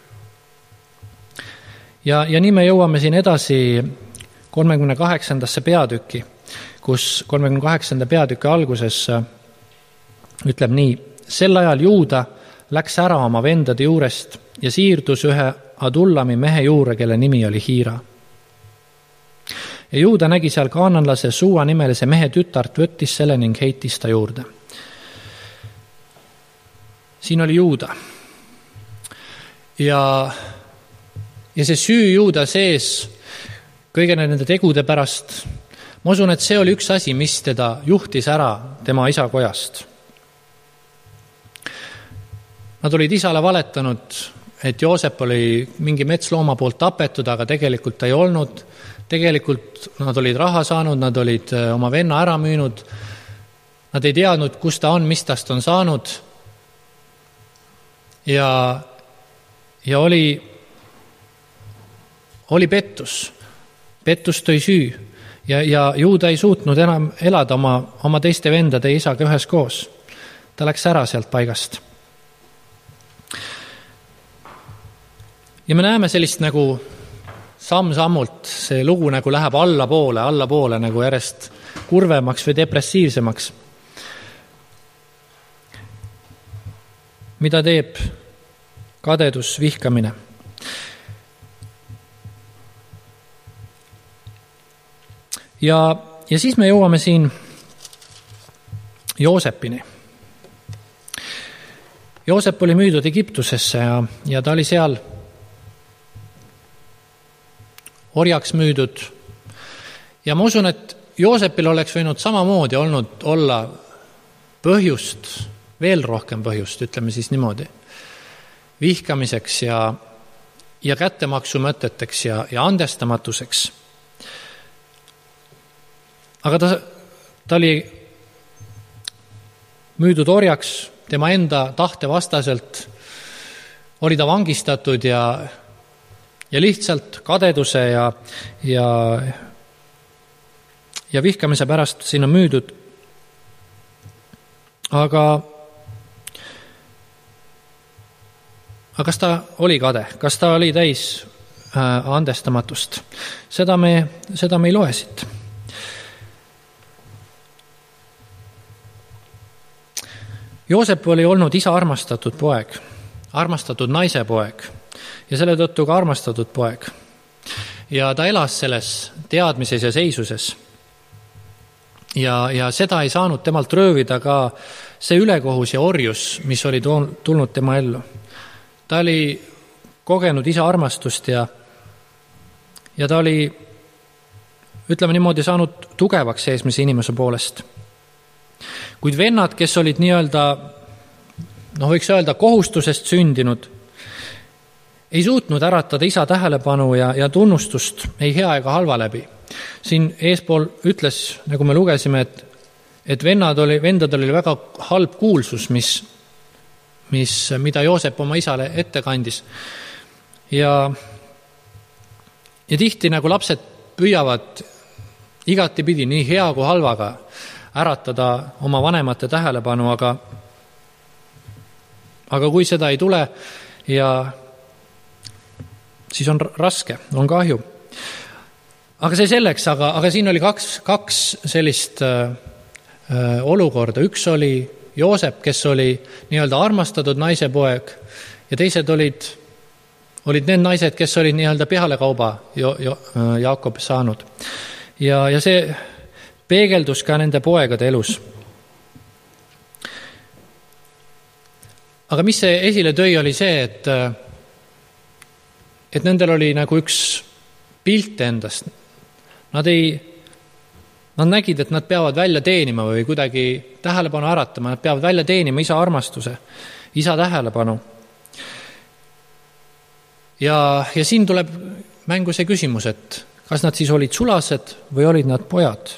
Ja, ja nii me jõuame siin edasi kolmekümne kaheksandasse peatükki, kus kolmekümne kaheksanda peatüki alguses ütleb nii: sel ajal Juuda läks ära oma vendade juurest ja siirdus ühe Adullami mehe juure, kelle nimi oli Hiira. Ja Juuda nägi seal kaananlase Suua nimelise mehe tütart, võttis selle ning heitis ta juurde. Siin oli Juuda. Ja, ja see süü Juuda sees kõige nende tegude pärast, ma usun, et see oli üks asi, mis teda juhtis ära tema isa kojast. Nad olid isale valetanud, et Joosep oli mingi metslooma poolt tapetud, aga tegelikult ta ei olnud. Tegelikult nad olid raha saanud, nad olid oma venna ära müünud. Nad ei teadnud, kus ta on, mis tast on saanud. Ja, ja oli, oli pettus. Pettus tõi süü. Ja, ja Juuda ei suutnud enam elada oma, oma teiste vendade ja isaga ühes koos. Ta läks ära sealt paigast. Ja me näeme sellist nagu samm-sammult, see lugu nagu läheb allapoole, allapoole nagu järjest kurvemaks või depressiivsemaks. Mida teeb kadedus, vihkamine? Ja, ja siis me jõuame siin Joosepini. Joosep oli müüdud Egiptusesse ja, ja ta oli seal orjaks müüdud. Ja ma usun, et Joosepil oleks võinud samamoodi olnud olla põhjust, veel rohkem põhjust, ütleme siis niimoodi, vihkamiseks ja, ja kättemaksu mõteteks ja, ja andestamatuseks. Aga ta, ta oli müüdud orjaks, tema enda tahte vastaselt oli ta vangistatud ja Ja lihtsalt kadeduse ja, ja, ja vihkamise pärast siin on müüdud. Aga, aga kas ta oli kade? Kas ta oli täis äh, andestamatust? Seda me, seda me ei loe siit. Joosep oli olnud isa armastatud poeg, armastatud naise poeg. Ja selle tõttu ka armastatud poeg. Ja ta elas selles teadmises ja seisuses. Ja, ja seda ei saanud temalt röövida ka see ülekohus ja orjus, mis oli tulnud tema ellu. Ta oli kogenud isa armastust ja, ja ta oli, ütleme niimoodi, saanud tugevaks eesmise inimese poolest. Kuid vennad, kes olid nii-öelda, noh võiks öelda, kohustusest sündinud, ei suutnud äratada isa tähelepanu ja, ja tunnustust ei hea ega halva läbi. Siin eespool ütles, nagu me lugesime, et, et vennad oli, vendad oli väga halb kuulsus, mis, mis, mida Joosep oma isale ette kandis. Ja, ja tihti nagu lapsed püüavad igati pidi nii hea kui halvaga äratada oma vanemate tähelepanu, aga, aga kui seda ei tule ja siis on raske, on kahju. Aga see selleks, aga, aga siin oli kaks, kaks sellist äh, olukorda. Üks oli Joosep, kes oli nii-öelda armastatud naise poeg ja teised olid, olid need naised, kes olid nii-öelda pealekauba jo, jo, Jaakob saanud. Ja, ja see peegeldus ka nende poegade elus. Aga mis see esile tõi, oli see, et et nendel oli nagu üks pilt endast. Nad ei, nad nägid, et nad peavad välja teenima või kuidagi tähelepanu äratama, nad peavad välja teenima isa armastuse, isa tähelepanu. Ja, ja siin tuleb mängu see küsimus, et kas nad siis olid sulased või olid nad pojad?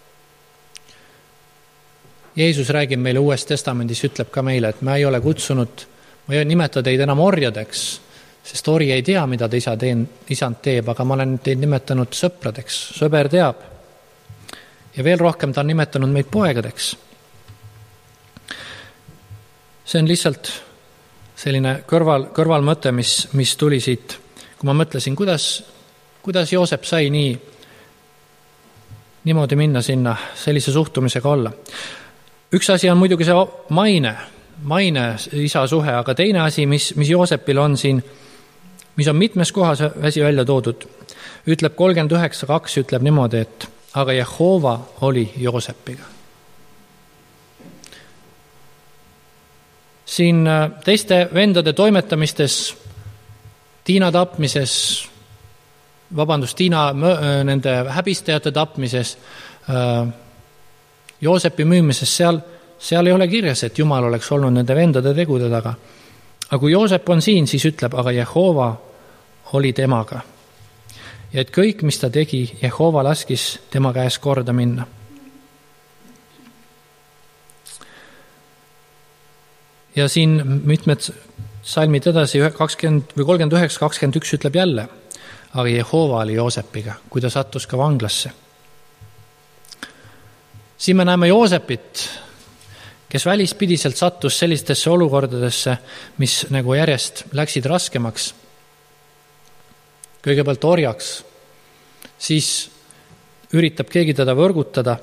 Jeesus räägib meile Uues Testamendis, ütleb ka meile, et me ei ole kutsunud, ma ei nimeta teid enam orjadeks, sest ori ei tea, mida ta isa teen, isand teeb, aga ma olen teid nimetanud sõpradeks. Sõber teab. Ja veel rohkem ta on nimetanud meid poegadeks. See on lihtsalt selline kõrval, kõrvalmõte, mis, mis tuli siit, kui ma mõtlesin, kuidas, kuidas Joosep sai nii, niimoodi minna sinna, sellise suhtumisega olla. Üks asi on muidugi see maine, maine isa suhe, aga teine asi, mis, mis Joosepil on siin, mis on mitmes kohas väsi välja toodud, ütleb kolmkümmend üheksa kaks, ütleb niimoodi, et aga Jehova oli Joosepiga. Siin teiste vendade toimetamistes, Tiina tapmises, vabandust, Tiina nende häbistajate tapmises, Joosepi müümises, seal, seal ei ole kirjas, et Jumal oleks olnud nende vendade tegude taga. Aga kui Joosep on siin, siis ütleb, aga Jehova oli temaga. Ja et kõik, mis ta tegi, Jehova laskis tema käes korda minna. ja siin mitmed salmid edasi, kakskümmend või kolmkümmend üheksa, kakskümmend üks ütleb jälle, aga Jehova oli Joosepiga, kui ta sattus ka vanglasse. Siin me näeme Joosepit, kes välispidiselt sattus sellistesse olukordadesse, mis nagu järjest läksid raskemaks. Kõigepealt orjaks, siis üritab keegi teda võrgutada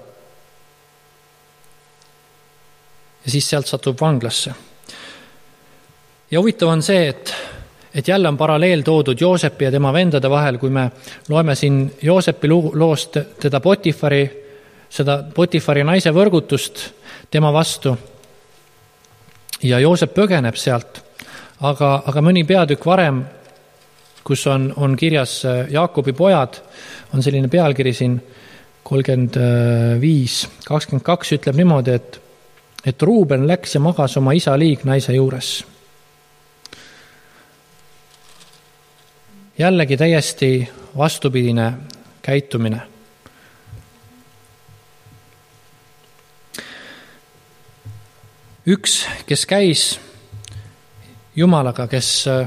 ja siis sealt satub vanglasse. Ja huvitav on see, et, et jälle on paralleel toodud Joosepi ja tema vendade vahel, kui me loeme siin Joosepi loost teda Potifari, seda Potifari naise võrgutust tema vastu ja Joosep põgeneb sealt, aga, aga mõni peatükk varem, kus on, on kirjas Jaakobi pojad, on selline pealkiri siin kolmkümmend viis, kakskümmend kaks ütleb niimoodi, et, et Ruuben läks ja magas oma isa liignaise juures. Jällegi täiesti vastupidine käitumine. Üks, kes käis Jumalaga, kes,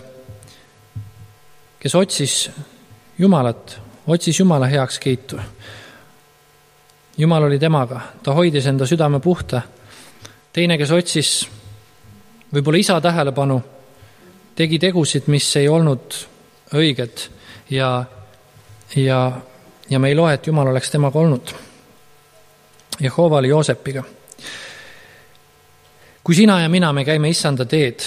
kes otsis Jumalat, otsis Jumala heaks kiitu. Jumal oli temaga, ta hoidis enda südame puhta. Teine, kes otsis võib-olla isa tähelepanu, tegi tegusid, mis ei olnud õiged ja, ja, ja me ei loe, et Jumal oleks temaga olnud. Jehova oli Joosepiga. Kui sina ja mina me käime issanda teed,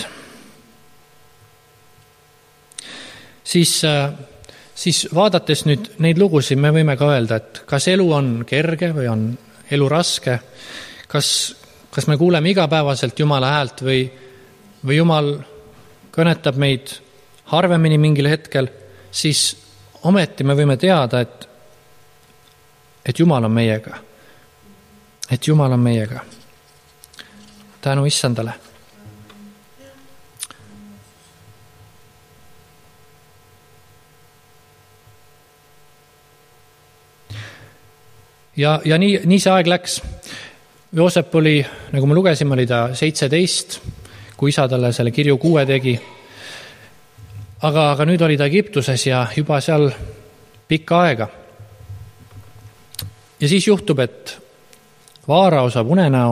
siis, siis vaadates nüüd neid lugusid, me võime ka öelda, et kas elu on kerge või on elu raske, kas, kas me kuuleme igapäevaselt Jumala häält või, või Jumal kõnetab meid harvemini mingil hetkel, siis ometi me võime teada, et, et Jumal on meiega. Et Jumal on meiega. Tänu issandale. Ja, ja nii, nii see aeg läks. Joosep oli, nagu me lugesime, oli ta seitseteist, kui isa talle selle kirju kuue tegi. Aga, aga nüüd oli ta Egiptuses ja juba seal pikka aega. Ja siis juhtub, et Vaarao saab unenäo.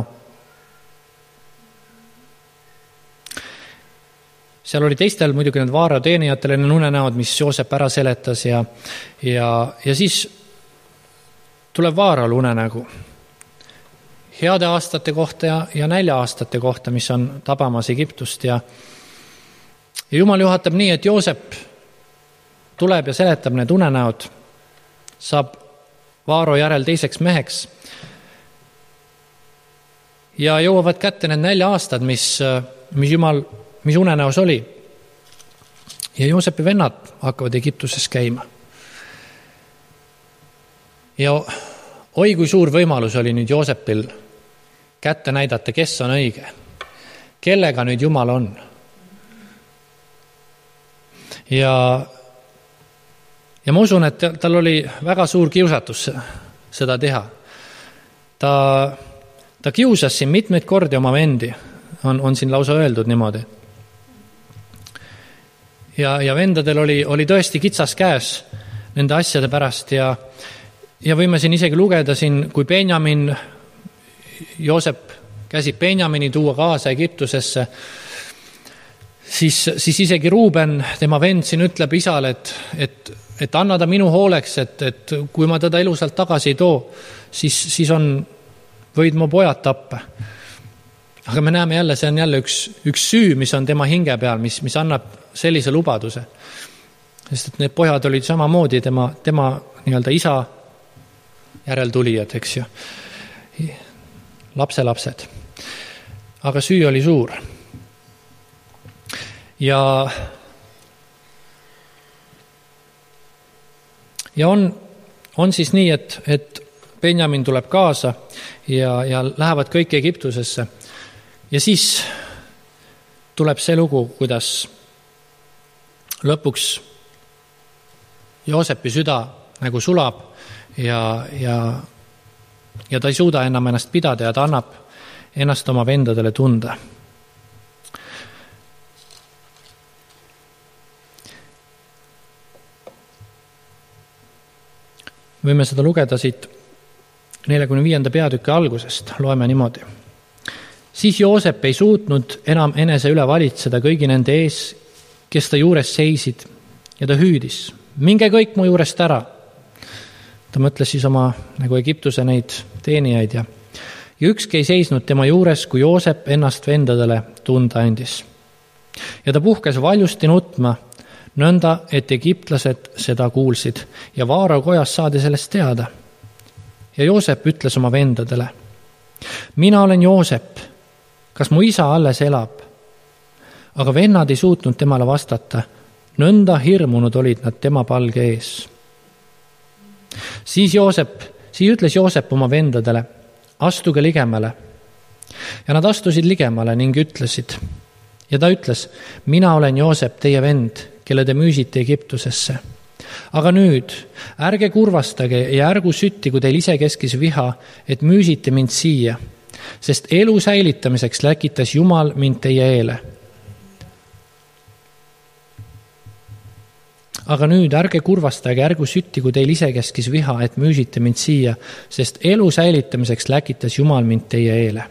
Seal oli teistel muidugi need Vaarao teenijatele unenäod, mis Joosep ära seletas ja, ja, ja siis tuleb Vaaraol unenägu heade aastate kohta ja, ja nälja aastate kohta, mis on tabamas Egiptust ja Ja Jumal juhatab nii, et Joosep tuleb ja seletab need unenäod, saab Vaaro järel teiseks meheks ja jõuavad kätte need nälja aastad, mis, mis Jumal, mis unenäos oli. Ja Joosepi vennad hakkavad Egiptuses käima. Ja oi, kui suur võimalus oli nüüd Joosepil kätte näidata, kes on õige, kellega nüüd Jumal on. Ja, ja ma usun, et tal oli väga suur kiusatus seda teha. Ta, ta kiusas siin mitmeid kordi oma vendi, on, on siin lausa öeldud niimoodi. Ja, ja vendadel oli, oli tõesti kitsas käes nende asjade pärast ja, ja võime siin isegi lugeda siin, kui Benjamin, Joosep käsib Benjamini tuua kaasa Egiptusesse, Siis, siis isegi Ruuben, tema vend siin ütleb isale, et, et, et anna ta minu hooleks, et, et kui ma teda elusalt tagasi ei too, siis, siis on, võid mu pojad tappa. Aga me näeme jälle, see on jälle üks, üks süü, mis on tema hinge peal, mis, mis annab sellise lubaduse. Sest et need pojad olid samamoodi tema, tema nii-öelda isa järeltulijad, eks ju. Lapselapsed. Aga süü oli suur. Ja, ja on, on siis nii, et, et Benjamin tuleb kaasa ja, ja lähevad kõik Egiptusesse. Ja siis tuleb see lugu, kuidas lõpuks Joosepi süda nagu sulab ja, ja, ja ta ei suuda enam ennast pidada ja ta annab ennast oma vendadele tunda. võime seda lugeda siit neljakümne viienda peatüki algusest, loeme niimoodi. Siis Joosep ei suutnud enam enese üle valitseda kõigi nende ees, kes ta juures seisid, ja ta hüüdis, minge kõik mu juurest ära. Ta mõtles siis oma nagu Egiptuse neid teenijaid ja, ja ükski ei seisnud tema juures, kui Joosep ennast vendadele tunda andis. Ja ta puhkes valjusti nutma, nõnda, et egiptlased seda kuulsid ja Vaaro kojas saadi sellest teada. Ja Joosep ütles oma vendadele, mina olen Joosep, kas mu isa alles elab? Aga vennad ei suutnud temale vastata, nõnda hirmunud olid nad tema palge ees. Siis Joosep, siis ütles Joosep oma vendadele, astuge ligemale. Ja nad astusid ligemale ning ütlesid, ja ta ütles, mina olen Joosep, teie vend, kelle te müüsite Egiptusesse. Aga nüüd, ärge kurvastage ja ärgu süttigu teil ise keskis viha, et müüsite mind siia, sest elu säilitamiseks läkitas Jumal mind teie eele. Aga nüüd ärge kurvastage, ärgu süttigu teil ise keskis viha, et müüsite mind siia, sest elu säilitamiseks läkitas Jumal mind teie eele.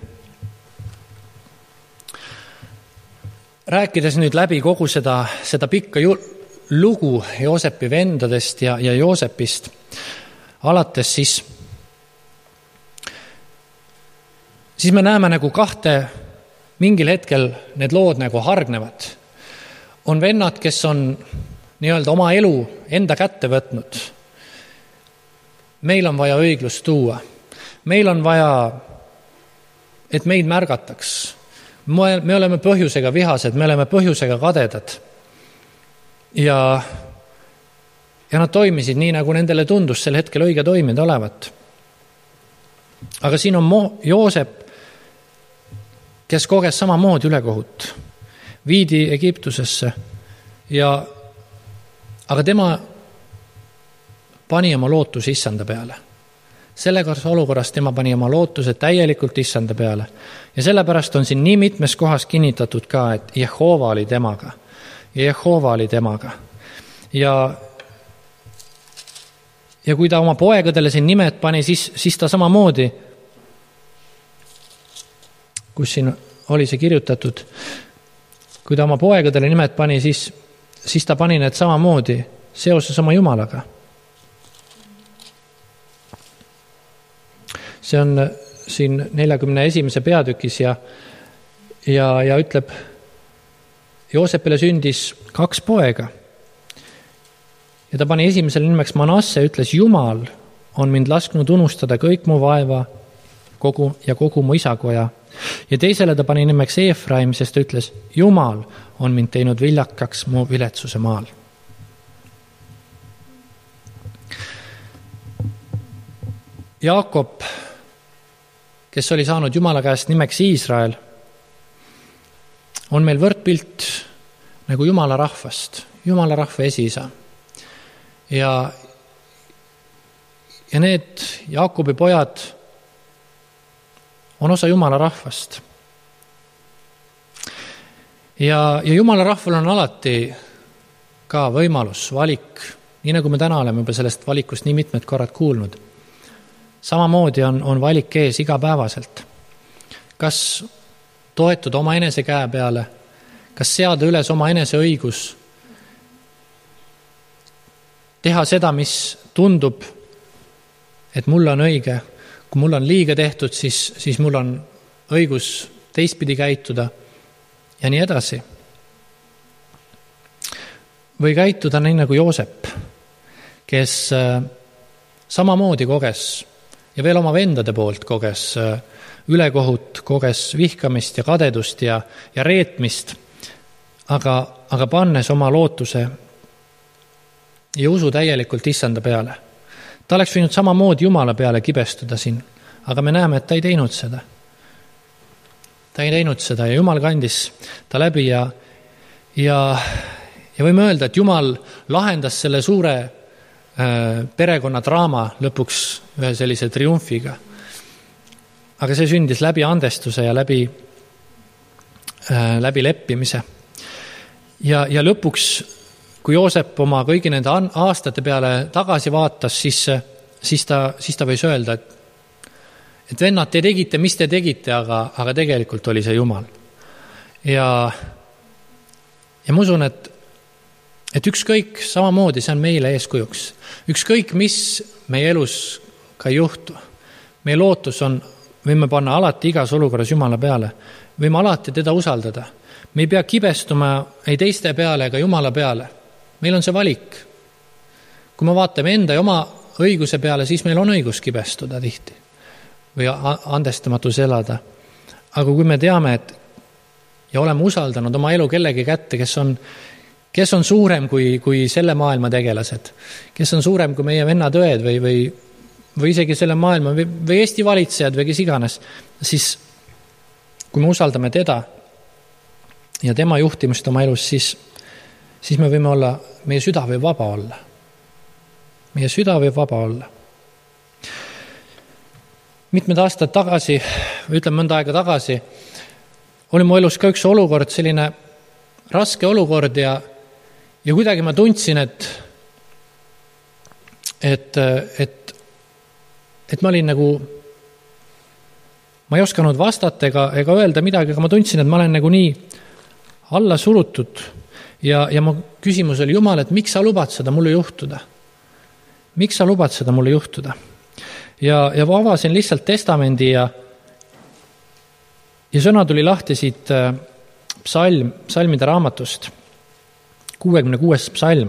Rääkides nüüd läbi kogu seda, seda pikka ju, lugu Joosepi vendadest ja, ja Joosepist, alates siis, siis me näeme nagu kahte, mingil hetkel need lood nagu hargnevad. On vennad, kes on nii-öelda oma elu enda kätte võtnud. Meil on vaja õiglust tuua. Meil on vaja, et meid märgataks. Me oleme põhjusega vihased, me oleme põhjusega kadedad. Ja, ja nad toimisid nii, nagu nendele tundus sel hetkel õige toimida olevat. Aga siin on Mo- Joosep, kes koges samamoodi ülekohut. Viidi Egiptusesse ja aga tema pani oma lootus issanda peale. Sellega olukorras tema pani oma lootuse täielikult issanda peale. Ja sellepärast on siin nii mitmes kohas kinnitatud ka, et Jehova oli temaga. Ja Jehova oli temaga. Ja, ja kui ta oma poegadele siin nimed pani, siis, siis ta samamoodi, kus siin oli see kirjutatud, kui ta oma poegadele nimed pani, siis siis ta pani need samamoodi seoses oma Jumalaga. See on siin neljakümne esimese peatükis ja, ja, ja ütleb, Joosepile sündis kaks poega. Ja ta pani esimesele nimeks Manasse, ütles, Jumal on mind lasknud unustada kõik mu vaeva kogu ja kogu mu isakoja. Ja teisele ta pani nimeks Efraim, sest ta ütles, Jumal on mind teinud viljakaks mu viletsuse maal. Jaakob, kes oli saanud Jumala käest nimeks Iisrael, on meil võrdpilt nagu Jumala rahvast, Jumala rahva esiisa. Ja, ja need Jaakobi pojad on osa Jumala rahvast. Ja, ja Jumala rahval on alati ka võimalus, valik, nii nagu me täna oleme juba sellest valikust nii mitmed korrad kuulnud. Samamoodi on, on valik ees igapäevaselt. Kas toetuda oma enese käe peale, kas seada üles oma enese õigus, teha seda, mis tundub, et mul on õige. Kui mul on liiga tehtud, siis, siis mul on õigus teistpidi käituda ja nii edasi. Või käituda nii nagu Joosep, kes samamoodi koges ja veel oma vendade poolt koges ülekohut, koges vihkamist ja kadedust ja, ja reetmist, aga, aga pannes oma lootuse ja usu täielikult issanda peale. Ta oleks võinud samamoodi Jumala peale kibestuda siin, aga me näeme, et ta ei teinud seda. Ta ei teinud seda ja Jumal kandis ta läbi ja, ja, ja võime öelda, et Jumal lahendas selle suure äh, perekonnadraama lõpuks ühe sellise triumfiga. Aga see sündis läbi andestuse ja läbi, äh, läbi leppimise. Ja, ja lõpuks, kui Joosep oma kõigi nende aastate peale tagasi vaatas, siis, siis ta, siis ta võis öelda, et, et vennad, te tegite, mis te tegite, aga, aga tegelikult oli see Jumal. Ja, ja ma usun, et, et ükskõik samamoodi, see on meile eeskujuks. Ükskõik, mis meie elus ka ei juhtu. Meie lootus on, võime panna alati igas olukorras Jumala peale. Võime alati teda usaldada. Me ei pea kibestuma ei teiste peale ega Jumala peale. Meil on see valik. Kui me vaatame enda ja oma õiguse peale, siis meil on õigus kibestuda tihti või andestamatus elada. Aga kui me teame, et ja oleme usaldanud oma elu kellegi kätte, kes on, kes on suurem kui, kui selle maailma tegelased, kes on suurem kui meie vennad õed või, või, või isegi selle maailma või, või Eesti valitsejad või kes iganes, siis kui me usaldame teda ja tema juhtimist oma elus, siis, siis me võime olla, meie süda võib vaba olla. Meie süda võib vaba olla. Mitmed aastad tagasi, ütleme mõnda aega tagasi, oli mu elus ka üks olukord, selline raske olukord ja, ja kuidagi ma tundsin, et, et, et, et ma olin nagu, ma ei osanud vastata ega, ega öelda midagi, aga ma tundsin, et ma olen nagu nii alla surutud ja, ja mu küsimus oli, Jumal, et miks sa lubad seda mulle juhtuda? Miks sa lubad seda mulle juhtuda? Ja, ja ma avasin lihtsalt testamendi ja, ja sõna tuli lahti siit psalm, psalmide raamatust, kuuekümne kuues psalm.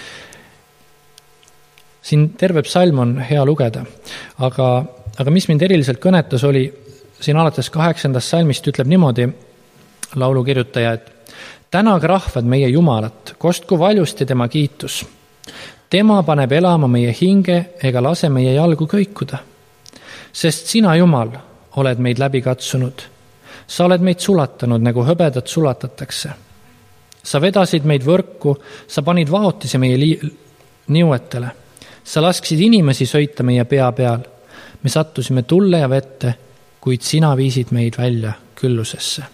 Siin terve psalm on hea lugeda, aga, aga mis mind eriliselt kõnetas oli, siin alates kaheksandast psalmist ütleb niimoodi laulukirjutaja, et tänaga rahvad meie Jumalat, kostku valjusti tema kiitus. Tema paneb elama meie hinge ega lase meie jalgu kõikuda. Sest sina, Jumal, oled meid läbi katsunud. Sa oled meid sulatanud, nagu hõbedat sulatatakse. Sa vedasid meid võrku, sa panid vaotise meie li- niuetele. Sa lasksid inimesi sõita meie pea peal. Me sattusime tulle ja vette, kuid sina viisid meid välja küllusesse.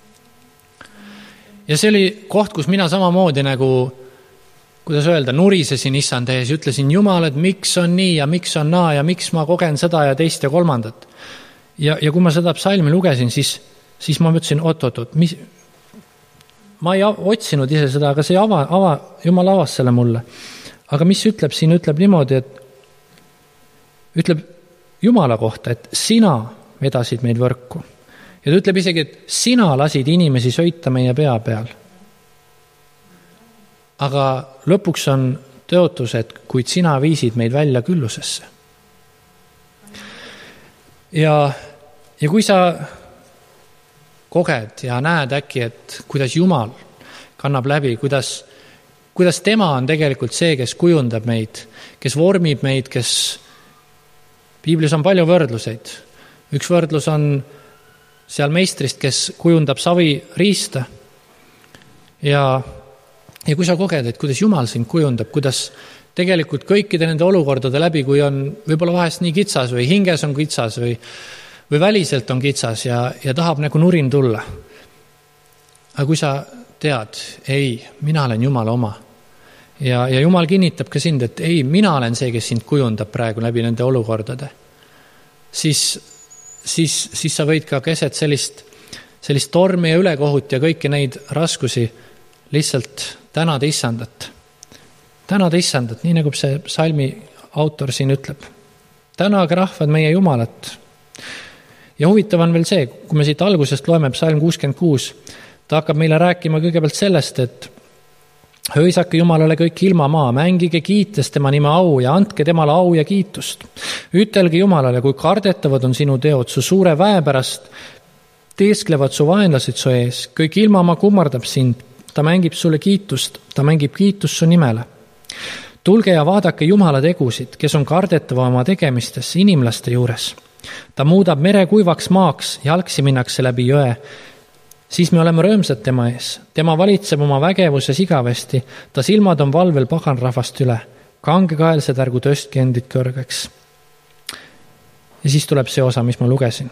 Ja see oli koht, kus mina samamoodi nagu kuidas öelda, nurisesin issand ees ja ütlesin, Jumal, et miks on nii ja miks on naa ja miks ma kogen seda ja teist ja kolmandat. Ja, ja kui ma seda psalmi lugesin, siis, siis ma mõtlesin, oot, oot, oot, mis, ma ei otsinud ise seda, aga see ava, ava, Jumal avas selle mulle. Aga mis ütleb siin, ütleb niimoodi, et ütleb Jumala kohta, et sina vedasid meid võrku. Ja ta ütleb isegi, et sina lasid inimesi sõita meie pea peal. Aga lõpuks on tõotus, et kuid sina viisid meid välja küllusesse. Ja, ja kui sa koged ja näed äkki, et kuidas Jumal kannab läbi, kuidas, kuidas tema on tegelikult see, kes kujundab meid, kes vormib meid, kes Piiblis on palju võrdluseid. Üks võrdlus on seal meistrist, kes kujundab savi riista ja Ja kui sa koged, et kuidas Jumal sind kujundab, kuidas tegelikult kõikide nende olukordade läbi, kui on võib-olla vahest nii kitsas või hinges on kitsas või, või väliselt on kitsas ja, ja tahab nagu nurin tulla. Aga kui sa tead, ei, mina olen Jumala oma ja, ja Jumal kinnitab ka sind, et ei, mina olen see, kes sind kujundab praegu läbi nende olukordade, siis, siis, siis sa võid ka keset sellist, sellist tormi ja ülekohut ja kõiki neid raskusi lihtsalt tänada issandat. Tänada issandat, nii nagu see psalmi autor siin ütleb. Tänaga rahvad meie Jumalat. Ja huvitav on veel see, kui me siit algusest loeme psalm kuuskümmend kuus, ta hakkab meile rääkima kõigepealt sellest, et hõisake Jumalale kõik ilma maa, mängige kiites tema nime au ja andke temale au ja kiitust. Ütelge Jumalale, kui kardetavad on sinu teod, su suure väe pärast teesklevad su vaenlased su ees, kõik ilma maa kummardab sind, ta mängib sulle kiitust, ta mängib kiitust su nimele. Tulge ja vaadake Jumala tegusid, kes on kardetava oma tegemistes inimlaste juures. Ta muudab mere kuivaks maaks, jalgsi minnakse läbi jõe. Siis me oleme rõõmsad tema ees. Tema valitseb oma vägevuses igavesti, ta silmad on valvel paganrahvast üle. Kangekaelsed ärgu tõstki endid kõrgeks. Ja siis tuleb see osa, mis ma lugesin.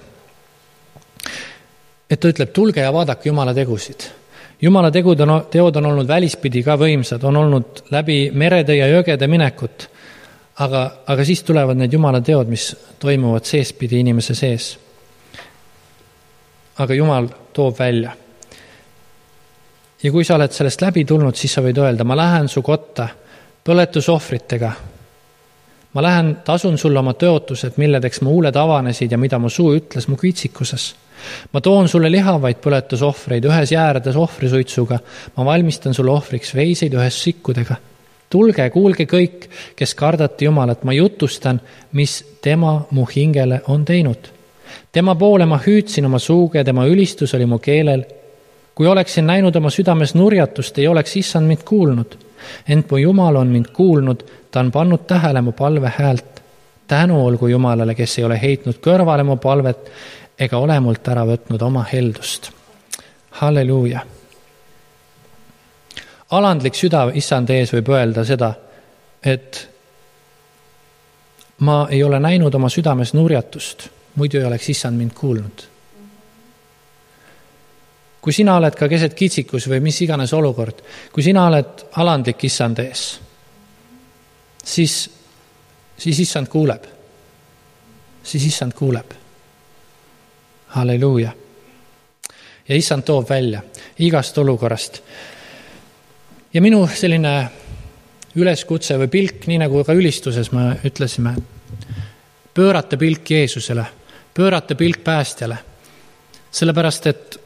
Et ta ütleb, tulge ja vaadake Jumala tegusid. Jumala tegud on, teod on olnud välispidi ka võimsad, on olnud läbi merede ja jõgede minekut. aga, aga siis tulevad need Jumala teod, mis toimuvad seespidi inimese sees. Aga Jumal toob välja. Ja kui sa oled sellest läbi tulnud, siis sa võid öelda, ma lähen su kotta põletusohvritega. Ma lähen, tasun sulle oma tõotused, milledeks mu huuled avanesid ja mida mu suu ütles mu kvitsikuses. Ma toon sulle lihavaid põletusohvreid ühes jääredes ohvrisuitsuga. Ma valmistan sulle ohvriks veiseid ühes sikkudega. Tulge, kuulge kõik, kes kardate Jumalat, ma jutustan, mis tema mu hingele on teinud. Tema poole ma hüüdsin oma suuga ja tema ülistus oli mu keelel. Kui oleksin näinud oma südames nurjatust, ei oleks issand mind kuulnud. Ent mu Jumal on mind kuulnud, ta on pannud tähele mu palve häält. Tänu olgu Jumalale, kes ei ole heitnud kõrvale mu palvet ega ole mult ära võtnud oma heldust. Halleluuja. Alandlik süda issand ees võib öelda seda, et ma ei ole näinud oma südames nurjatust, muidu ei oleks issand mind kuulnud. Kui sina oled ka keset kitsikus või mis iganes olukord, kui sina oled alandlik issand ees, siis, siis issand kuuleb. Siis issand kuuleb. Halleluuja. Ja issand toob välja igast olukorrast. Ja minu selline üleskutse või pilk, nii nagu ka ülistuses me ütlesime, pöörata pilk Jeesusele, pöörata pilk päästjale, sellepärast, et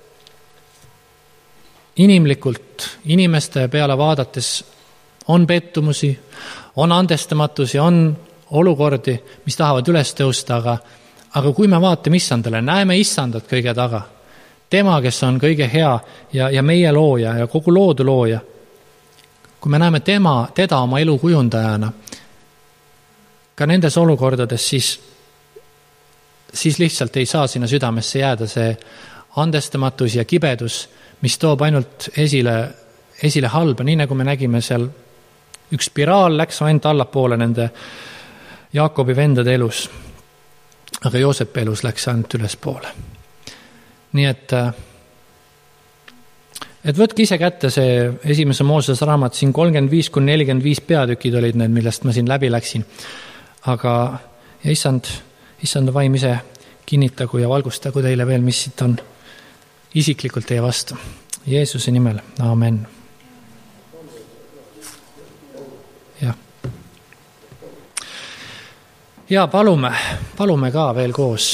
inimlikult inimeste peale vaadates on pettumusi, on andestamatusi, on olukordi, mis tahavad üles tõusta, aga, aga kui me vaatame issandale, näeme issandat kõige taga, tema, kes on kõige hea ja, ja meie looja ja kogu loodu looja, kui me näeme tema, teda oma elu kujundajana, ka nendes olukordades, siis, siis lihtsalt ei saa sinna südamesse jääda see andestamatus ja kibedus, mis toob ainult esile, esile halba, nii nagu me nägime seal, üks spiraal läks ainult allapoole nende Jaakobi vendade elus, aga Joosepi elus läks ainult ülespoole. Nii et, et võtke ise kätte see esimese Mooses raamat, siin kolmkümmend viis kuni nelikümmend viis peatükid olid need, millest ma siin läbi läksin. Aga ja issand, issand vaim ise kinnitagu ja valgustagu teile veel, mis siit on isiklikult teie vastu. Jeesuse nimel, aamen. Ja. Ja palume, palume ka veel koos.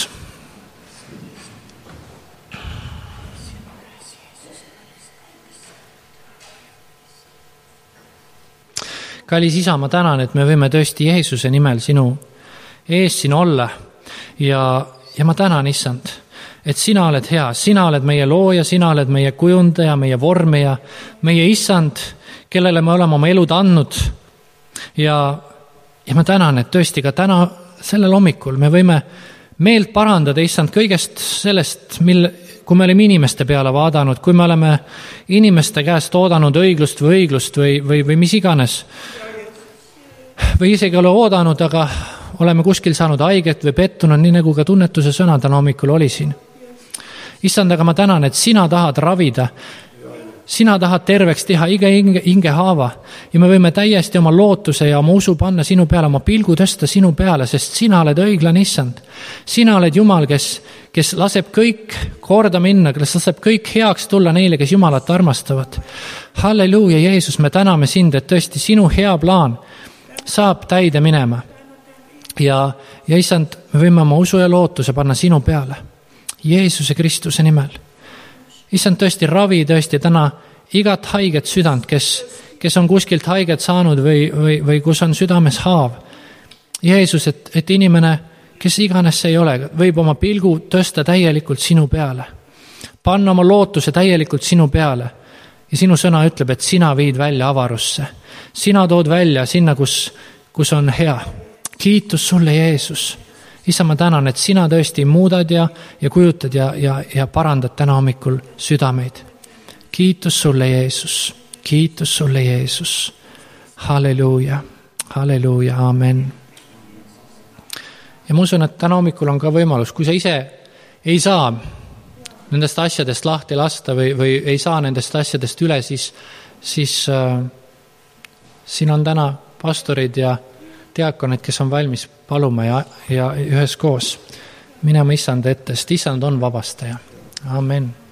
Kallis isa, ma tänan, et me võime tõesti Jeesuse nimel sinu ees siin olla ja, ja ma tänan, issand, et sina oled hea, sina oled meie looja, sina oled meie kujundaja, meie vormija, meie issand, kellele me oleme oma elud andnud ja, ja ma tänan, et tõesti ka täna sellel hommikul me võime meelt parandada, issand, kõigest sellest, mil, kui me oleme inimeste peale vaadanud, kui me oleme inimeste käest oodanud õiglust või õiglust või, või, või mis iganes, või isegi ole oodanud, aga oleme kuskil saanud haiget või pettunud, nii nagu ka tunnetuse sõna täna hommikul oli siin. Issand, aga ma tänan, et sina tahad ravida, sina tahad terveks teha iga hinge, hinge haava ja me võime täiesti oma lootuse ja oma usu panna sinu peale, oma pilgu tõsta sinu peale, sest sina oled õiglane, issand. Sina oled Jumal, kes, kes laseb kõik korda minna, kes laseb kõik heaks tulla neile, kes Jumalat armastavad. Halleluuja, Jeesus, me täname sind, et tõesti sinu hea plaan saab täide minema. Ja, ja issand, me võime oma usu ja lootuse panna sinu peale. Jeesuse Kristuse nimel. Issand, tõesti ravi tõesti täna igat haiget südant, kes, kes on kuskilt haiget saanud või, või, või kus on südames haav. Jeesus, et, et inimene, kes iganes see ei ole, võib oma pilgu tõsta täielikult sinu peale. Panna oma lootuse täielikult sinu peale. Ja sinu sõna ütleb, et sina viid välja avarusse. Sina tood välja sinna, kus, kus on hea. Kiitus sulle, Jeesus. Isa, ma tänan, et sina tõesti muudad ja, ja kujutad ja, ja, ja parandad täna hommikul südameid. Kiitus sulle, Jeesus. Kiitus sulle, Jeesus. Halleluuja. Halleluuja. Amen. Ja ma usun, et täna hommikul on ka võimalus, kui sa ise ei saa nendest asjadest lahti lasta või, või ei saa nendest asjadest üle, siis, siis äh, siin on täna pastorid ja diaakonid, kes on valmis paluma ja, ja üheskoos minema issanda ette, sest issand on vabastaja. Amen.